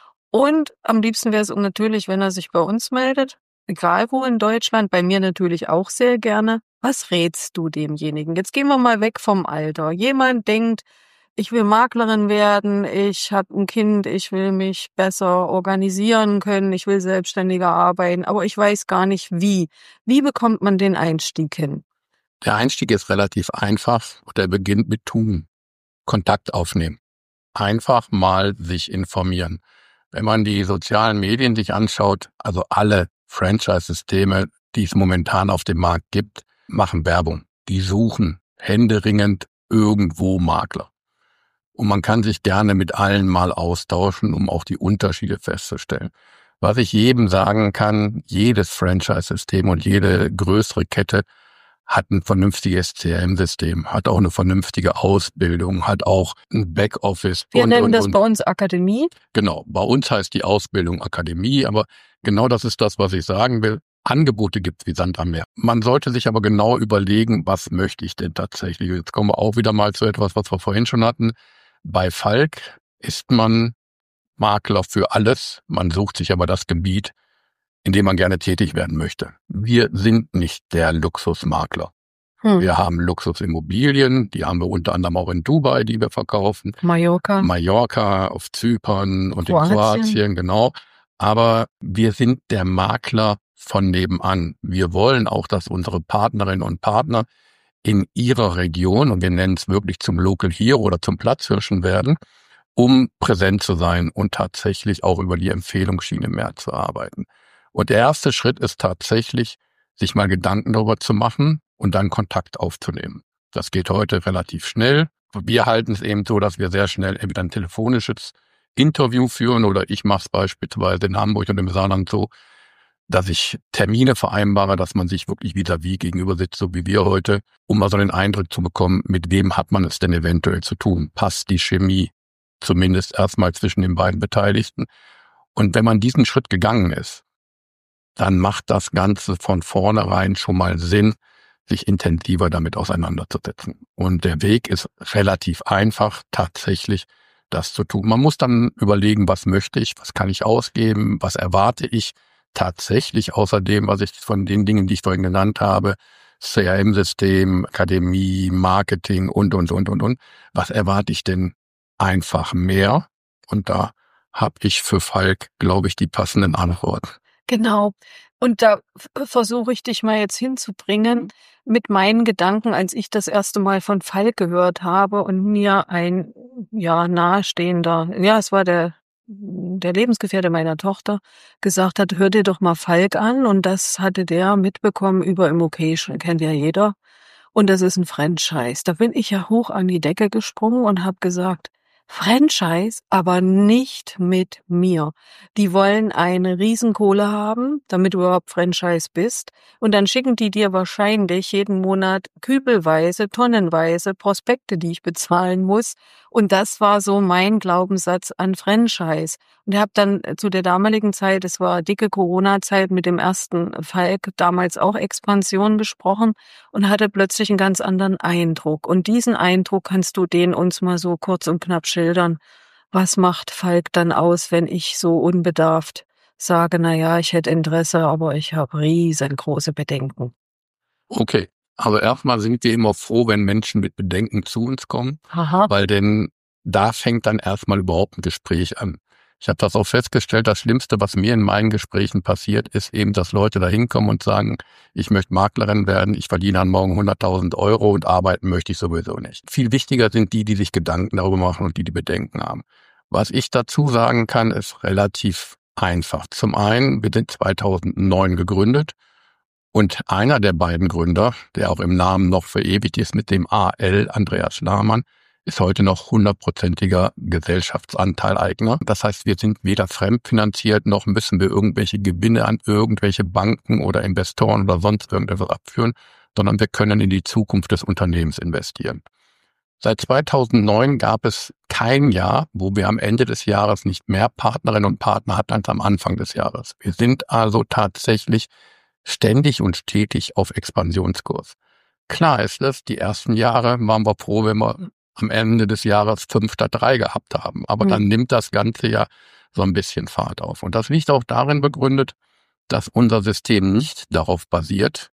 Und am liebsten wäre es natürlich, wenn er sich bei uns meldet, egal wo in Deutschland, bei mir natürlich auch sehr gerne. Was rätst du demjenigen? Jetzt gehen wir mal weg vom Alter. Jemand denkt, ich will Maklerin werden, ich habe ein Kind, ich will mich besser organisieren können, ich will selbstständiger arbeiten, aber ich weiß gar nicht wie. Wie bekommt man den Einstieg hin? Der Einstieg ist relativ einfach und der beginnt mit Tun. Kontakt aufnehmen. Einfach mal sich informieren. Wenn man die sozialen Medien sich anschaut, also alle Franchise-Systeme, die es momentan auf dem Markt gibt, machen Werbung. Die suchen händeringend irgendwo Makler. Und man kann sich gerne mit allen mal austauschen, um auch die Unterschiede festzustellen. Was ich jedem sagen kann, jedes Franchise-System und jede größere Kette hat ein vernünftiges C R M-System, hat auch eine vernünftige Ausbildung, hat auch ein Backoffice. Wir und, nennen und, das und. bei uns Akademie. Genau, bei uns heißt die Ausbildung Akademie, aber genau das ist das, was ich sagen will. Angebote gibt es wie Sand am Meer. Man sollte sich aber genau überlegen, was möchte ich denn tatsächlich. Jetzt kommen wir auch wieder mal zu etwas, was wir vorhin schon hatten. Bei Falk ist man Makler für alles. Man sucht sich aber das Gebiet, in dem man gerne tätig werden möchte. Wir sind nicht der Luxusmakler. Hm. Wir haben Luxusimmobilien, die haben wir unter anderem auch in Dubai, die wir verkaufen. Mallorca. Mallorca, auf Zypern und Kroatien. in Kroatien, genau. Aber wir sind der Makler von nebenan. Wir wollen auch, dass unsere Partnerinnen und Partner in ihrer Region, und wir nennen es wirklich zum Local Hero oder zum Platzhirschen werden, um präsent zu sein und tatsächlich auch über die Empfehlungsschiene mehr zu arbeiten. Und der erste Schritt ist tatsächlich, sich mal Gedanken darüber zu machen und dann Kontakt aufzunehmen. Das geht heute relativ schnell. Wir halten es eben so, dass wir sehr schnell entweder ein telefonisches Interview führen oder ich mache es beispielsweise in Hamburg und im Saarland so, dass ich Termine vereinbare, dass man sich wirklich vis-à-vis gegenüber sitzt, so wie wir heute, um mal so den Eindruck zu bekommen, mit wem hat man es denn eventuell zu tun? Passt die Chemie zumindest erstmal zwischen den beiden Beteiligten? Und wenn man diesen Schritt gegangen ist, dann macht das Ganze von vornherein schon mal Sinn, sich intensiver damit auseinanderzusetzen. Und der Weg ist relativ einfach, tatsächlich das zu tun. Man muss dann überlegen, was möchte ich, was kann ich ausgeben, was erwarte ich tatsächlich außerdem, was ich von den Dingen, die ich vorhin genannt habe, C R M-System, Akademie, Marketing und, und, und, und, und. Was erwarte ich denn einfach mehr? Und da habe ich für Falk, glaube ich, die passenden Antworten. Genau. Und da f- versuche ich dich mal jetzt hinzubringen mit meinen Gedanken, als ich das erste Mal von Falk gehört habe und mir ein, ja, nahestehender, ja, es war der, der Lebensgefährte meiner Tochter, gesagt hat, hör dir doch mal Falk an. Und das hatte der mitbekommen über Immocation, kennt ja jeder. Und das ist ein Franchise. Da bin ich ja hoch an die Decke gesprungen und habe gesagt, Franchise, aber nicht mit mir. Die wollen eine Riesenkohle haben, damit du überhaupt Franchise bist. Und dann schicken die dir wahrscheinlich jeden Monat kübelweise, tonnenweise Prospekte, die ich bezahlen muss. Und das war so mein Glaubenssatz an Franchise. Und ich habe dann zu der damaligen Zeit, es war dicke Corona-Zeit, mit dem ersten Falk damals auch Expansion besprochen und hatte plötzlich einen ganz anderen Eindruck. Und diesen Eindruck kannst du den uns mal so kurz und knapp schildern. Was macht Falk dann aus, wenn ich so unbedarft sage, na ja, ich hätte Interesse, aber ich habe riesengroße Bedenken? Okay, also erstmal sind wir immer froh, wenn Menschen mit Bedenken zu uns kommen, Aha. weil denn da fängt dann erstmal überhaupt ein Gespräch an. Ich habe das auch festgestellt, das Schlimmste, was mir in meinen Gesprächen passiert, ist eben, dass Leute da hinkommen und sagen, ich möchte Maklerin werden, ich verdiene an morgen hunderttausend Euro und arbeiten möchte ich sowieso nicht. Viel wichtiger sind die, die sich Gedanken darüber machen und die, die Bedenken haben. Was ich dazu sagen kann, ist relativ einfach. Zum einen, wir sind zweitausendneun gegründet und einer der beiden Gründer, der auch im Namen noch verewigt ist mit dem A L, Andreas Lahmann, ist heute noch hundertprozentiger Gesellschaftsanteilleigner. Das heißt, wir sind weder fremdfinanziert, noch müssen wir irgendwelche Gewinne an irgendwelche Banken oder Investoren oder sonst irgendetwas abführen, sondern wir können in die Zukunft des Unternehmens investieren. Seit zweitausendneun gab es kein Jahr, wo wir am Ende des Jahres nicht mehr Partnerinnen und Partner hatten als am Anfang des Jahres. Wir sind also tatsächlich ständig und stetig auf Expansionskurs. Klar ist es, die ersten Jahre waren wir froh, wenn wir am Ende des Jahres fünf statt drei gehabt haben. Aber mhm. dann nimmt das Ganze ja so ein bisschen Fahrt auf. Und das liegt auch darin begründet, dass unser System nicht darauf basiert,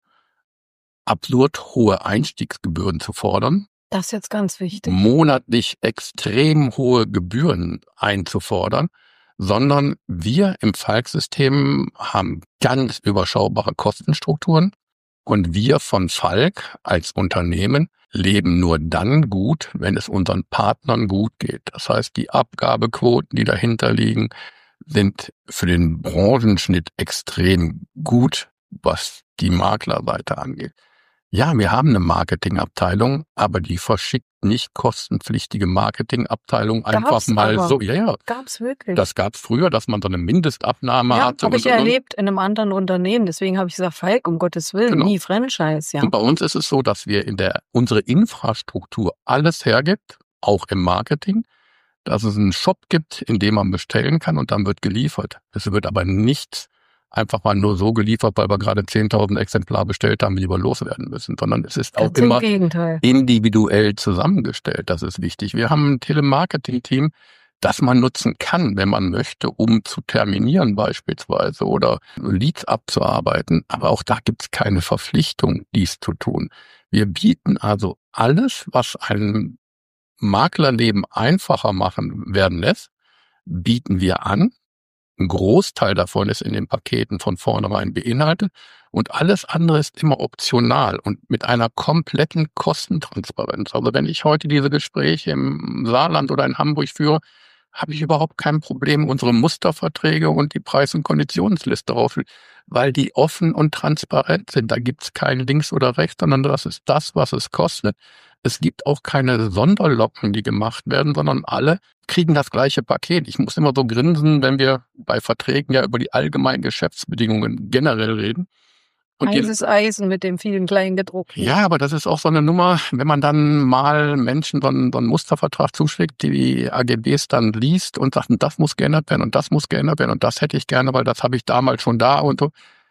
absurd hohe Einstiegsgebühren zu fordern. Das ist jetzt ganz wichtig. Monatlich extrem hohe Gebühren einzufordern, sondern wir im Falk-System haben ganz überschaubare Kostenstrukturen. Und wir von Falk als Unternehmen leben nur dann gut, wenn es unseren Partnern gut geht. Das heißt, die Abgabequoten, die dahinter liegen, sind für den Branchenschnitt extrem gut, was die Maklerseite angeht. Ja, wir haben eine Marketingabteilung, aber die verschickt nicht kostenpflichtige Marketingabteilung einfach gab's mal aber. so. Ja, ja. Gab's wirklich. Das gab's früher, dass man so eine Mindestabnahme ja, hatte. Habe ich und, und, erlebt in einem anderen Unternehmen. Deswegen habe ich gesagt, Falk, um Gottes Willen, Genau. nie Franchise. Ja. Und bei uns ist es so, dass wir in der unsere Infrastruktur alles hergibt, auch im Marketing, dass es einen Shop gibt, in dem man bestellen kann und dann wird geliefert. Es wird aber nicht einfach mal nur so geliefert, weil wir gerade zehntausend Exemplare bestellt haben, die wir loswerden müssen, sondern es ist auch Ganz im immer Gegenteil. individuell zusammengestellt. Das ist wichtig. Wir haben ein Telemarketing-Team, das man nutzen kann, wenn man möchte, um zu terminieren beispielsweise oder Leads abzuarbeiten. Aber auch da gibt es keine Verpflichtung, dies zu tun. Wir bieten also alles, was ein Maklerleben einfacher machen werden lässt, bieten wir an. Ein Großteil davon ist in den Paketen von vornherein beinhaltet und alles andere ist immer optional und mit einer kompletten Kostentransparenz. Also wenn ich heute diese Gespräche im Saarland oder in Hamburg führe, habe ich überhaupt kein Problem, unsere Musterverträge und die Preis- und Konditionsliste drauf, weil die offen und transparent sind. Da gibt es kein links oder rechts, sondern das ist das, was es kostet. Es gibt auch keine Sonderlocken, die gemacht werden, sondern alle kriegen das gleiche Paket. Ich muss immer so grinsen, wenn wir bei Verträgen ja über die allgemeinen Geschäftsbedingungen generell reden. Und heißes Eisen mit dem vielen Kleingedruckten. Ja, aber das ist auch so eine Nummer, wenn man dann mal Menschen so einen, so einen Mustervertrag zuschickt, die die A G Bs dann liest und sagt, das muss geändert werden und das muss geändert werden und das hätte ich gerne, weil das habe ich damals schon da und so.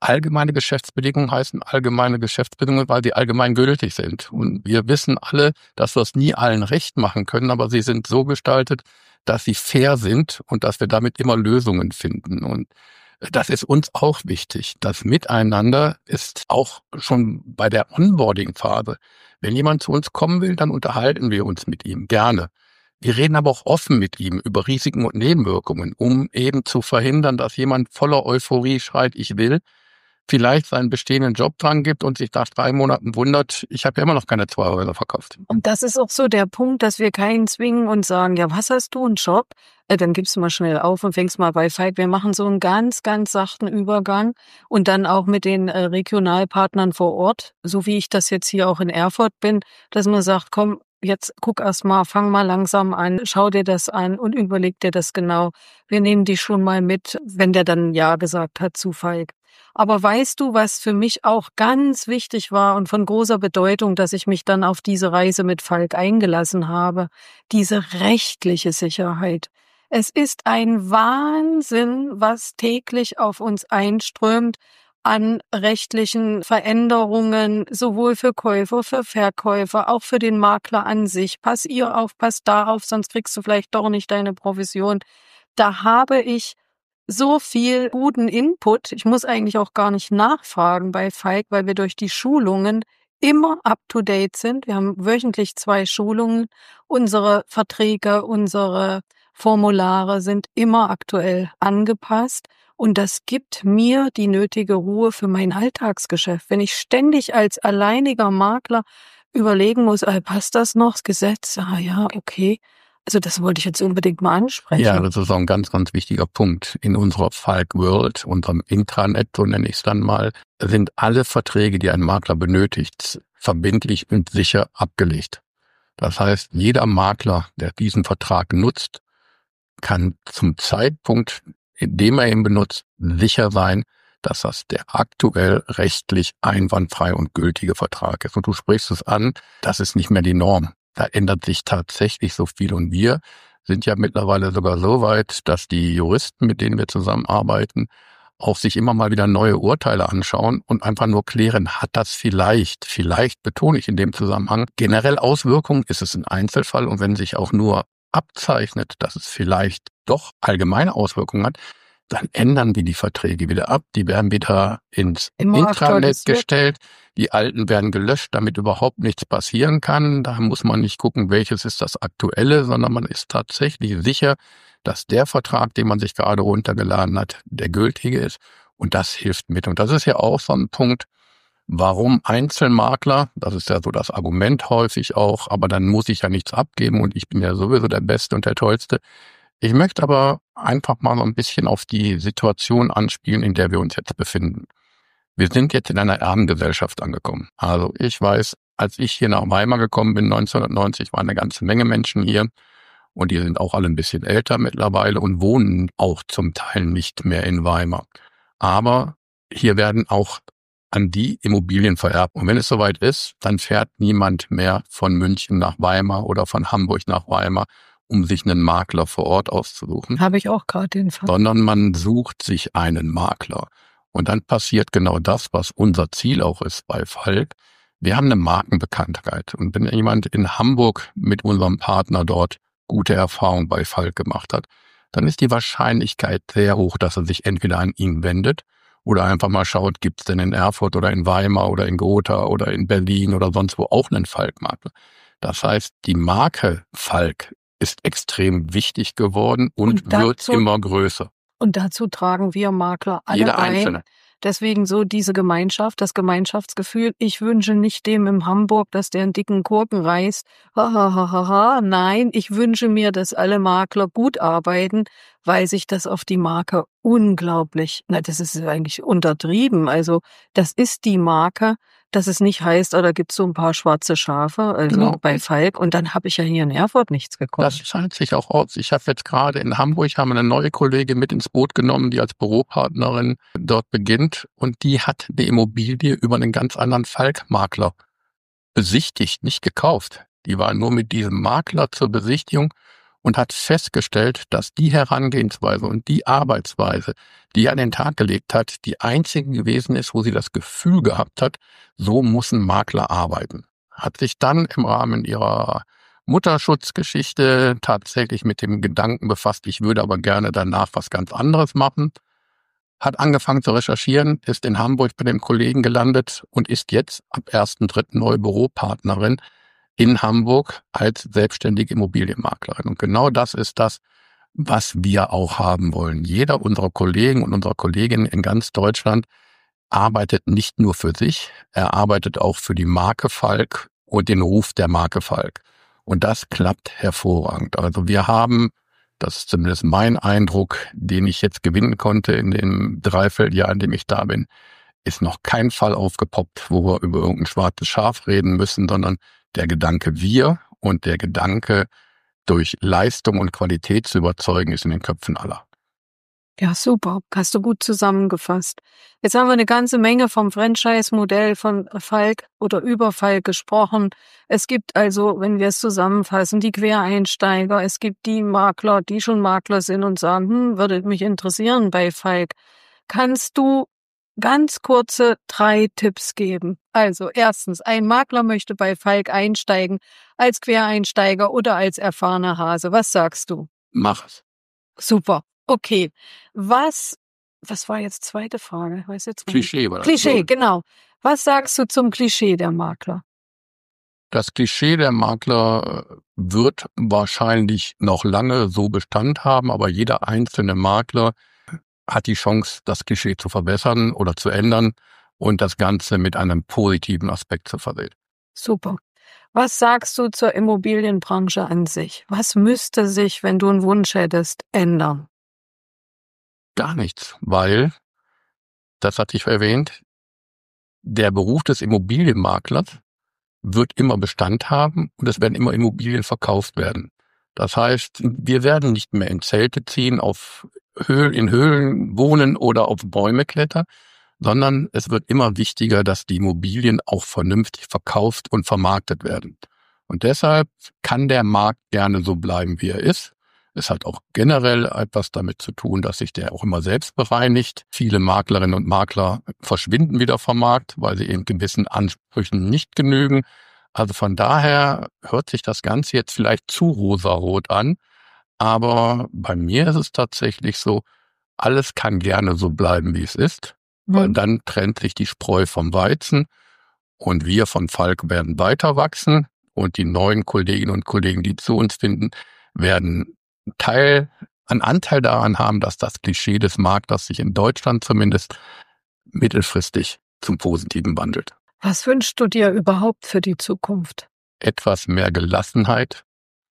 allgemeine Geschäftsbedingungen heißen allgemeine Geschäftsbedingungen, weil sie allgemein gültig sind. Und wir wissen alle, dass wir es nie allen recht machen können, aber sie sind so gestaltet, dass sie fair sind und dass wir damit immer Lösungen finden. Und das ist uns auch wichtig. Das Miteinander ist auch schon bei der Onboarding-Phase. Wenn jemand zu uns kommen will, dann unterhalten wir uns mit ihm gerne. Wir reden aber auch offen mit ihm über Risiken und Nebenwirkungen, um eben zu verhindern, dass jemand voller Euphorie schreit, ich will, vielleicht seinen bestehenden Job dran gibt und sich nach drei Monaten wundert, ich habe ja immer noch keine zwei Häuser verkauft. Und das ist auch so der Punkt, dass wir keinen zwingen und sagen, ja, was hast du, einen Job? Äh, dann gibst du mal schnell auf und fängst mal bei Falk. Wir machen so einen ganz, ganz sachten Übergang und dann auch mit den äh, Regionalpartnern vor Ort, so wie ich das jetzt hier auch in Erfurt bin, dass man sagt, komm, jetzt guck erst mal, fang mal langsam an, schau dir das an und überleg dir das genau. Wir nehmen dich schon mal mit, wenn der dann Ja gesagt hat zu Falk. Aber weißt du, was für mich auch ganz wichtig war und von großer Bedeutung, dass ich mich dann auf diese Reise mit Falk eingelassen habe? Diese rechtliche Sicherheit. Es ist ein Wahnsinn, was täglich auf uns einströmt an rechtlichen Veränderungen, sowohl für Käufer, für Verkäufer, auch für den Makler an sich. Pass ihr auf, pass darauf, sonst kriegst du vielleicht doch nicht deine Provision. Da habe ich so viel guten Input. Ich muss eigentlich auch gar nicht nachfragen bei Falk, weil wir durch die Schulungen immer up to date sind. Wir haben wöchentlich zwei Schulungen. Unsere Verträge, unsere Formulare sind immer aktuell angepasst. Und das gibt mir die nötige Ruhe für mein Alltagsgeschäft. Wenn ich ständig als alleiniger Makler überlegen muss, äh, passt das noch, das Gesetz? Ah ja, okay. Also das wollte ich jetzt unbedingt mal ansprechen. Ja, das ist auch ein ganz, ganz wichtiger Punkt. In unserer Falk World, unserem Intranet, so nenne ich es dann mal, sind alle Verträge, die ein Makler benötigt, verbindlich und sicher abgelegt. Das heißt, jeder Makler, der diesen Vertrag nutzt, kann zum Zeitpunkt, in dem er ihn benutzt, sicher sein, dass das der aktuell rechtlich einwandfrei und gültige Vertrag ist. Und du sprichst es an, das ist nicht mehr die Norm. Da ändert sich tatsächlich so viel. Und wir sind ja mittlerweile sogar so weit, dass die Juristen, mit denen wir zusammenarbeiten, auch sich immer mal wieder neue Urteile anschauen und einfach nur klären, hat das vielleicht, vielleicht betone ich in dem Zusammenhang, generell Auswirkungen, ist es ein Einzelfall und wenn sich auch nur abzeichnet, dass es vielleicht doch allgemeine Auswirkungen hat, dann ändern wir die Verträge wieder ab. Die werden wieder ins Immer Intranet gestellt. Die alten werden gelöscht, damit überhaupt nichts passieren kann. Da muss man nicht gucken, welches ist das aktuelle, sondern man ist tatsächlich sicher, dass der Vertrag, den man sich gerade runtergeladen hat, der gültige ist. Und das hilft mit. Und das ist ja auch so ein Punkt, warum Einzelmakler, das ist ja so das Argument häufig auch, aber dann muss ich ja nichts abgeben und ich bin ja sowieso der Beste und der Tollste. Ich möchte aber einfach mal so ein bisschen auf die Situation anspielen, in der wir uns jetzt befinden. Wir sind jetzt in einer Erbengesellschaft angekommen. Also ich weiß, als ich hier nach Weimar gekommen bin, neunzehnhundertneunzig, waren eine ganze Menge Menschen hier und die sind auch alle ein bisschen älter mittlerweile und wohnen auch zum Teil nicht mehr in Weimar. Aber hier werden auch an die Immobilien vererbt. Und wenn es soweit ist, dann fährt niemand mehr von München nach Weimar oder von Hamburg nach Weimar, um sich einen Makler vor Ort auszusuchen. Habe ich auch gerade den Fall. Sondern man sucht sich einen Makler. Und dann passiert genau das, was unser Ziel auch ist bei Falk. Wir haben eine Markenbekanntheit. Und wenn jemand in Hamburg mit unserem Partner dort gute Erfahrungen bei Falk gemacht hat, dann ist die Wahrscheinlichkeit sehr hoch, dass er sich entweder an ihn wendet oder einfach mal schaut, gibt es denn in Erfurt oder in Weimar oder in Gotha oder in Berlin oder sonst wo auch einen Falk-Makler. Das heißt, die Marke Falk ist extrem wichtig geworden und, und dazu, wird immer größer. Und dazu tragen wir Makler alle Jeder bei. Einzelne. Deswegen so diese Gemeinschaft, das Gemeinschaftsgefühl. Ich wünsche nicht dem in Hamburg, dass der einen dicken Korken reißt. Ha, ha, ha, ha, ha. Nein, ich wünsche mir, dass alle Makler gut arbeiten, weil sich das auf die Marke unglaublich, na, das ist eigentlich untertrieben. Also das ist die Marke, dass es nicht heißt, oh, da gibt's so ein paar schwarze Schafe, also genau. Bei Falk. Und dann habe ich ja hier in Erfurt nichts gekonnt. Das zahlt sich auch aus. Ich habe jetzt gerade in Hamburg haben wir eine neue Kollegin mit ins Boot genommen, die als Büropartnerin dort beginnt. Und die hat die Immobilie über einen ganz anderen Falk-Makler besichtigt, nicht gekauft. Die war nur mit diesem Makler zur Besichtigung. und hat festgestellt, dass die Herangehensweise und die Arbeitsweise, die er an den Tag gelegt hat, die einzige gewesen ist, wo sie das Gefühl gehabt hat, so muss ein Makler arbeiten. Hat sich dann im Rahmen ihrer Mutterschutzgeschichte tatsächlich mit dem Gedanken befasst, ich würde aber gerne danach was ganz anderes machen, hat angefangen zu recherchieren, ist in Hamburg bei dem Kollegen gelandet und ist jetzt ab ersten dritten neue Büropartnerin in Hamburg als selbstständige Immobilienmaklerin. Und genau das ist das, was wir auch haben wollen. Jeder unserer Kollegen und unserer Kolleginnen in ganz Deutschland arbeitet nicht nur für sich, er arbeitet auch für die Marke Falk und den Ruf der Marke Falk. Und das klappt hervorragend. Also wir haben, das ist zumindest mein Eindruck, den ich jetzt gewinnen konnte in dem Dreivierteljahr, in dem ich da bin, ist noch kein Fall aufgepoppt, wo wir über irgendein schwarzes Schaf reden müssen, sondern der Gedanke wir und der Gedanke, durch Leistung und Qualität zu überzeugen, ist in den Köpfen aller. Ja, super. Hast du gut zusammengefasst. Jetzt haben wir eine ganze Menge vom Franchise-Modell von Falk oder über Falk gesprochen. Es gibt also, wenn wir es zusammenfassen, die Quereinsteiger. Es gibt die Makler, die schon Makler sind und sagen, hm, würde mich interessieren bei Falk. Kannst du ganz kurze drei Tipps geben? Also erstens, ein Makler möchte bei Falk einsteigen als Quereinsteiger oder als erfahrener Hase. Was sagst du? Mach es. Super. Okay. Was, was war jetzt zweite Frage? Ich weiß jetzt nicht. Klischee war das. Klischee, genau. Was sagst du zum Klischee der Makler? Das Klischee der Makler wird wahrscheinlich noch lange so Bestand haben, aber jeder einzelne Makler hat die Chance, das Klischee zu verbessern oder zu ändern und das Ganze mit einem positiven Aspekt zu versehen. Super. Was sagst du zur Immobilienbranche an sich? Was müsste sich, wenn du einen Wunsch hättest, ändern? Gar nichts, weil, das hatte ich erwähnt, der Beruf des Immobilienmaklers wird immer Bestand haben und es werden immer Immobilien verkauft werden. Das heißt, wir werden nicht mehr in Zelte ziehen, auf Höhlen, in Höhlen wohnen oder auf Bäume klettern, sondern es wird immer wichtiger, dass die Immobilien auch vernünftig verkauft und vermarktet werden. Und deshalb kann der Markt gerne so bleiben, wie er ist. Es hat auch generell etwas damit zu tun, dass sich der auch immer selbst bereinigt. Viele Maklerinnen und Makler verschwinden wieder vom Markt, weil sie eben gewissen Ansprüchen nicht genügen. Also von daher hört sich das Ganze jetzt vielleicht zu rosarot an, aber bei mir ist es tatsächlich so, alles kann gerne so bleiben, wie es ist, weil dann trennt sich die Spreu vom Weizen und wir von Falk werden weiter wachsen und die neuen Kolleginnen und Kollegen, die zu uns finden, werden Teil, einen Anteil daran haben, dass das Klischee des Maklers sich in Deutschland zumindest mittelfristig zum Positiven wandelt. Was wünschst du dir überhaupt für die Zukunft? Etwas mehr Gelassenheit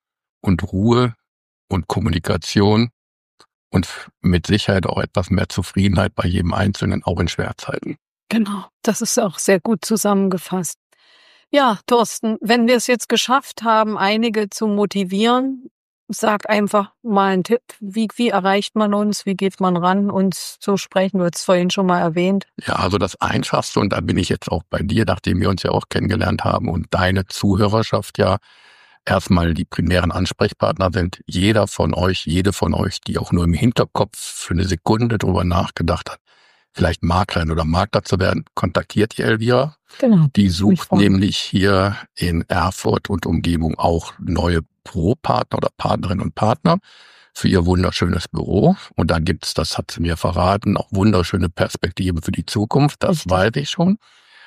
und Ruhe und Kommunikation und mit Sicherheit auch etwas mehr Zufriedenheit bei jedem Einzelnen, auch in Schwerzeiten. Genau, das ist auch sehr gut zusammengefasst. Ja, Thorsten, wenn wir es jetzt geschafft haben, einige zu motivieren, sag einfach mal einen Tipp. Wie, wie erreicht man uns? Wie geht man ran, uns zu sprechen? Du hast es vorhin schon mal erwähnt. Ja, also das Einfachste, und da bin ich jetzt auch bei dir, nachdem wir uns ja auch kennengelernt haben und deine Zuhörerschaft ja erstmal die primären Ansprechpartner sind. Jeder von euch, jede von euch, die auch nur im Hinterkopf für eine Sekunde drüber nachgedacht hat, vielleicht Maklerin oder Makler zu werden, kontaktiert die Elvira. Genau. Die sucht nämlich hier in Erfurt und Umgebung auch neue Büropartner oder Partnerinnen und Partner für ihr wunderschönes Büro. Und da gibt's, das hat sie mir verraten, auch wunderschöne Perspektiven für die Zukunft. Das Richtig. weiß ich schon.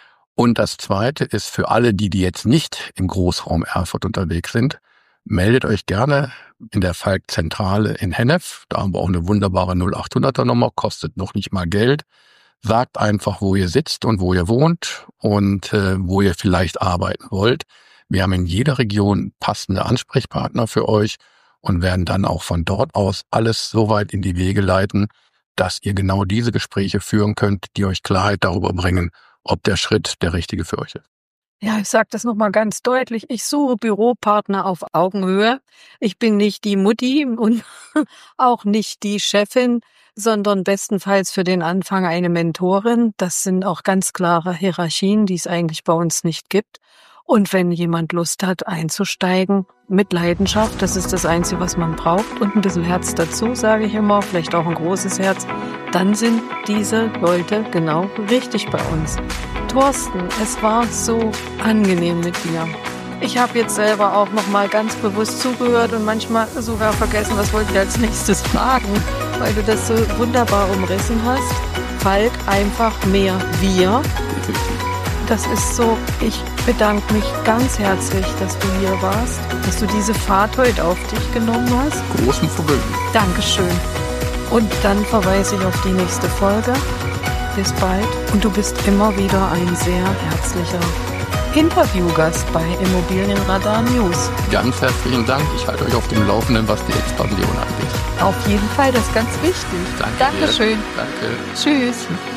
Und das Zweite ist für alle, die, die jetzt nicht im Großraum Erfurt unterwegs sind, meldet euch gerne in der Falk-Zentrale in Hennef. Da haben wir auch eine wunderbare null achthunderter Nummer, kostet noch nicht mal Geld. Sagt einfach, wo ihr sitzt und wo ihr wohnt und äh, wo ihr vielleicht arbeiten wollt. Wir haben in jeder Region passende Ansprechpartner für euch und werden dann auch von dort aus alles so weit in die Wege leiten, dass ihr genau diese Gespräche führen könnt, die euch Klarheit darüber bringen, ob der Schritt der richtige für euch ist. Ja, ich sage das nochmal ganz deutlich. Ich suche Büropartner auf Augenhöhe. Ich bin nicht die Mutti und auch nicht die Chefin, sondern bestenfalls für den Anfang eine Mentorin. Das sind auch ganz klare Hierarchien, die es eigentlich bei uns nicht gibt. Und wenn jemand Lust hat, einzusteigen, mit Leidenschaft, das ist das Einzige, was man braucht, und ein bisschen Herz dazu, sage ich immer, vielleicht auch ein großes Herz, dann sind diese Leute genau richtig bei uns. Thorsten, es war so angenehm mit dir. Ich habe jetzt selber auch nochmal ganz bewusst zugehört und manchmal sogar vergessen, was wollte ich als nächstes fragen, weil du das so wunderbar umrissen hast. Falk, einfach mehr wir. Das ist so, ich bedanke mich ganz herzlich, dass du hier warst, dass du diese Fahrt heute auf dich genommen hast. Großen Vergnügen. Dankeschön. Und dann verweise ich auf die nächste Folge. Bis bald. Und du bist immer wieder ein sehr herzlicher Interviewgast bei Immobilienradar News. Ganz herzlichen Dank. Ich halte euch auf dem Laufenden, was die Expansion angeht. Auf jeden Fall, das ist ganz wichtig. Danke. Dankeschön. Danke. Tschüss.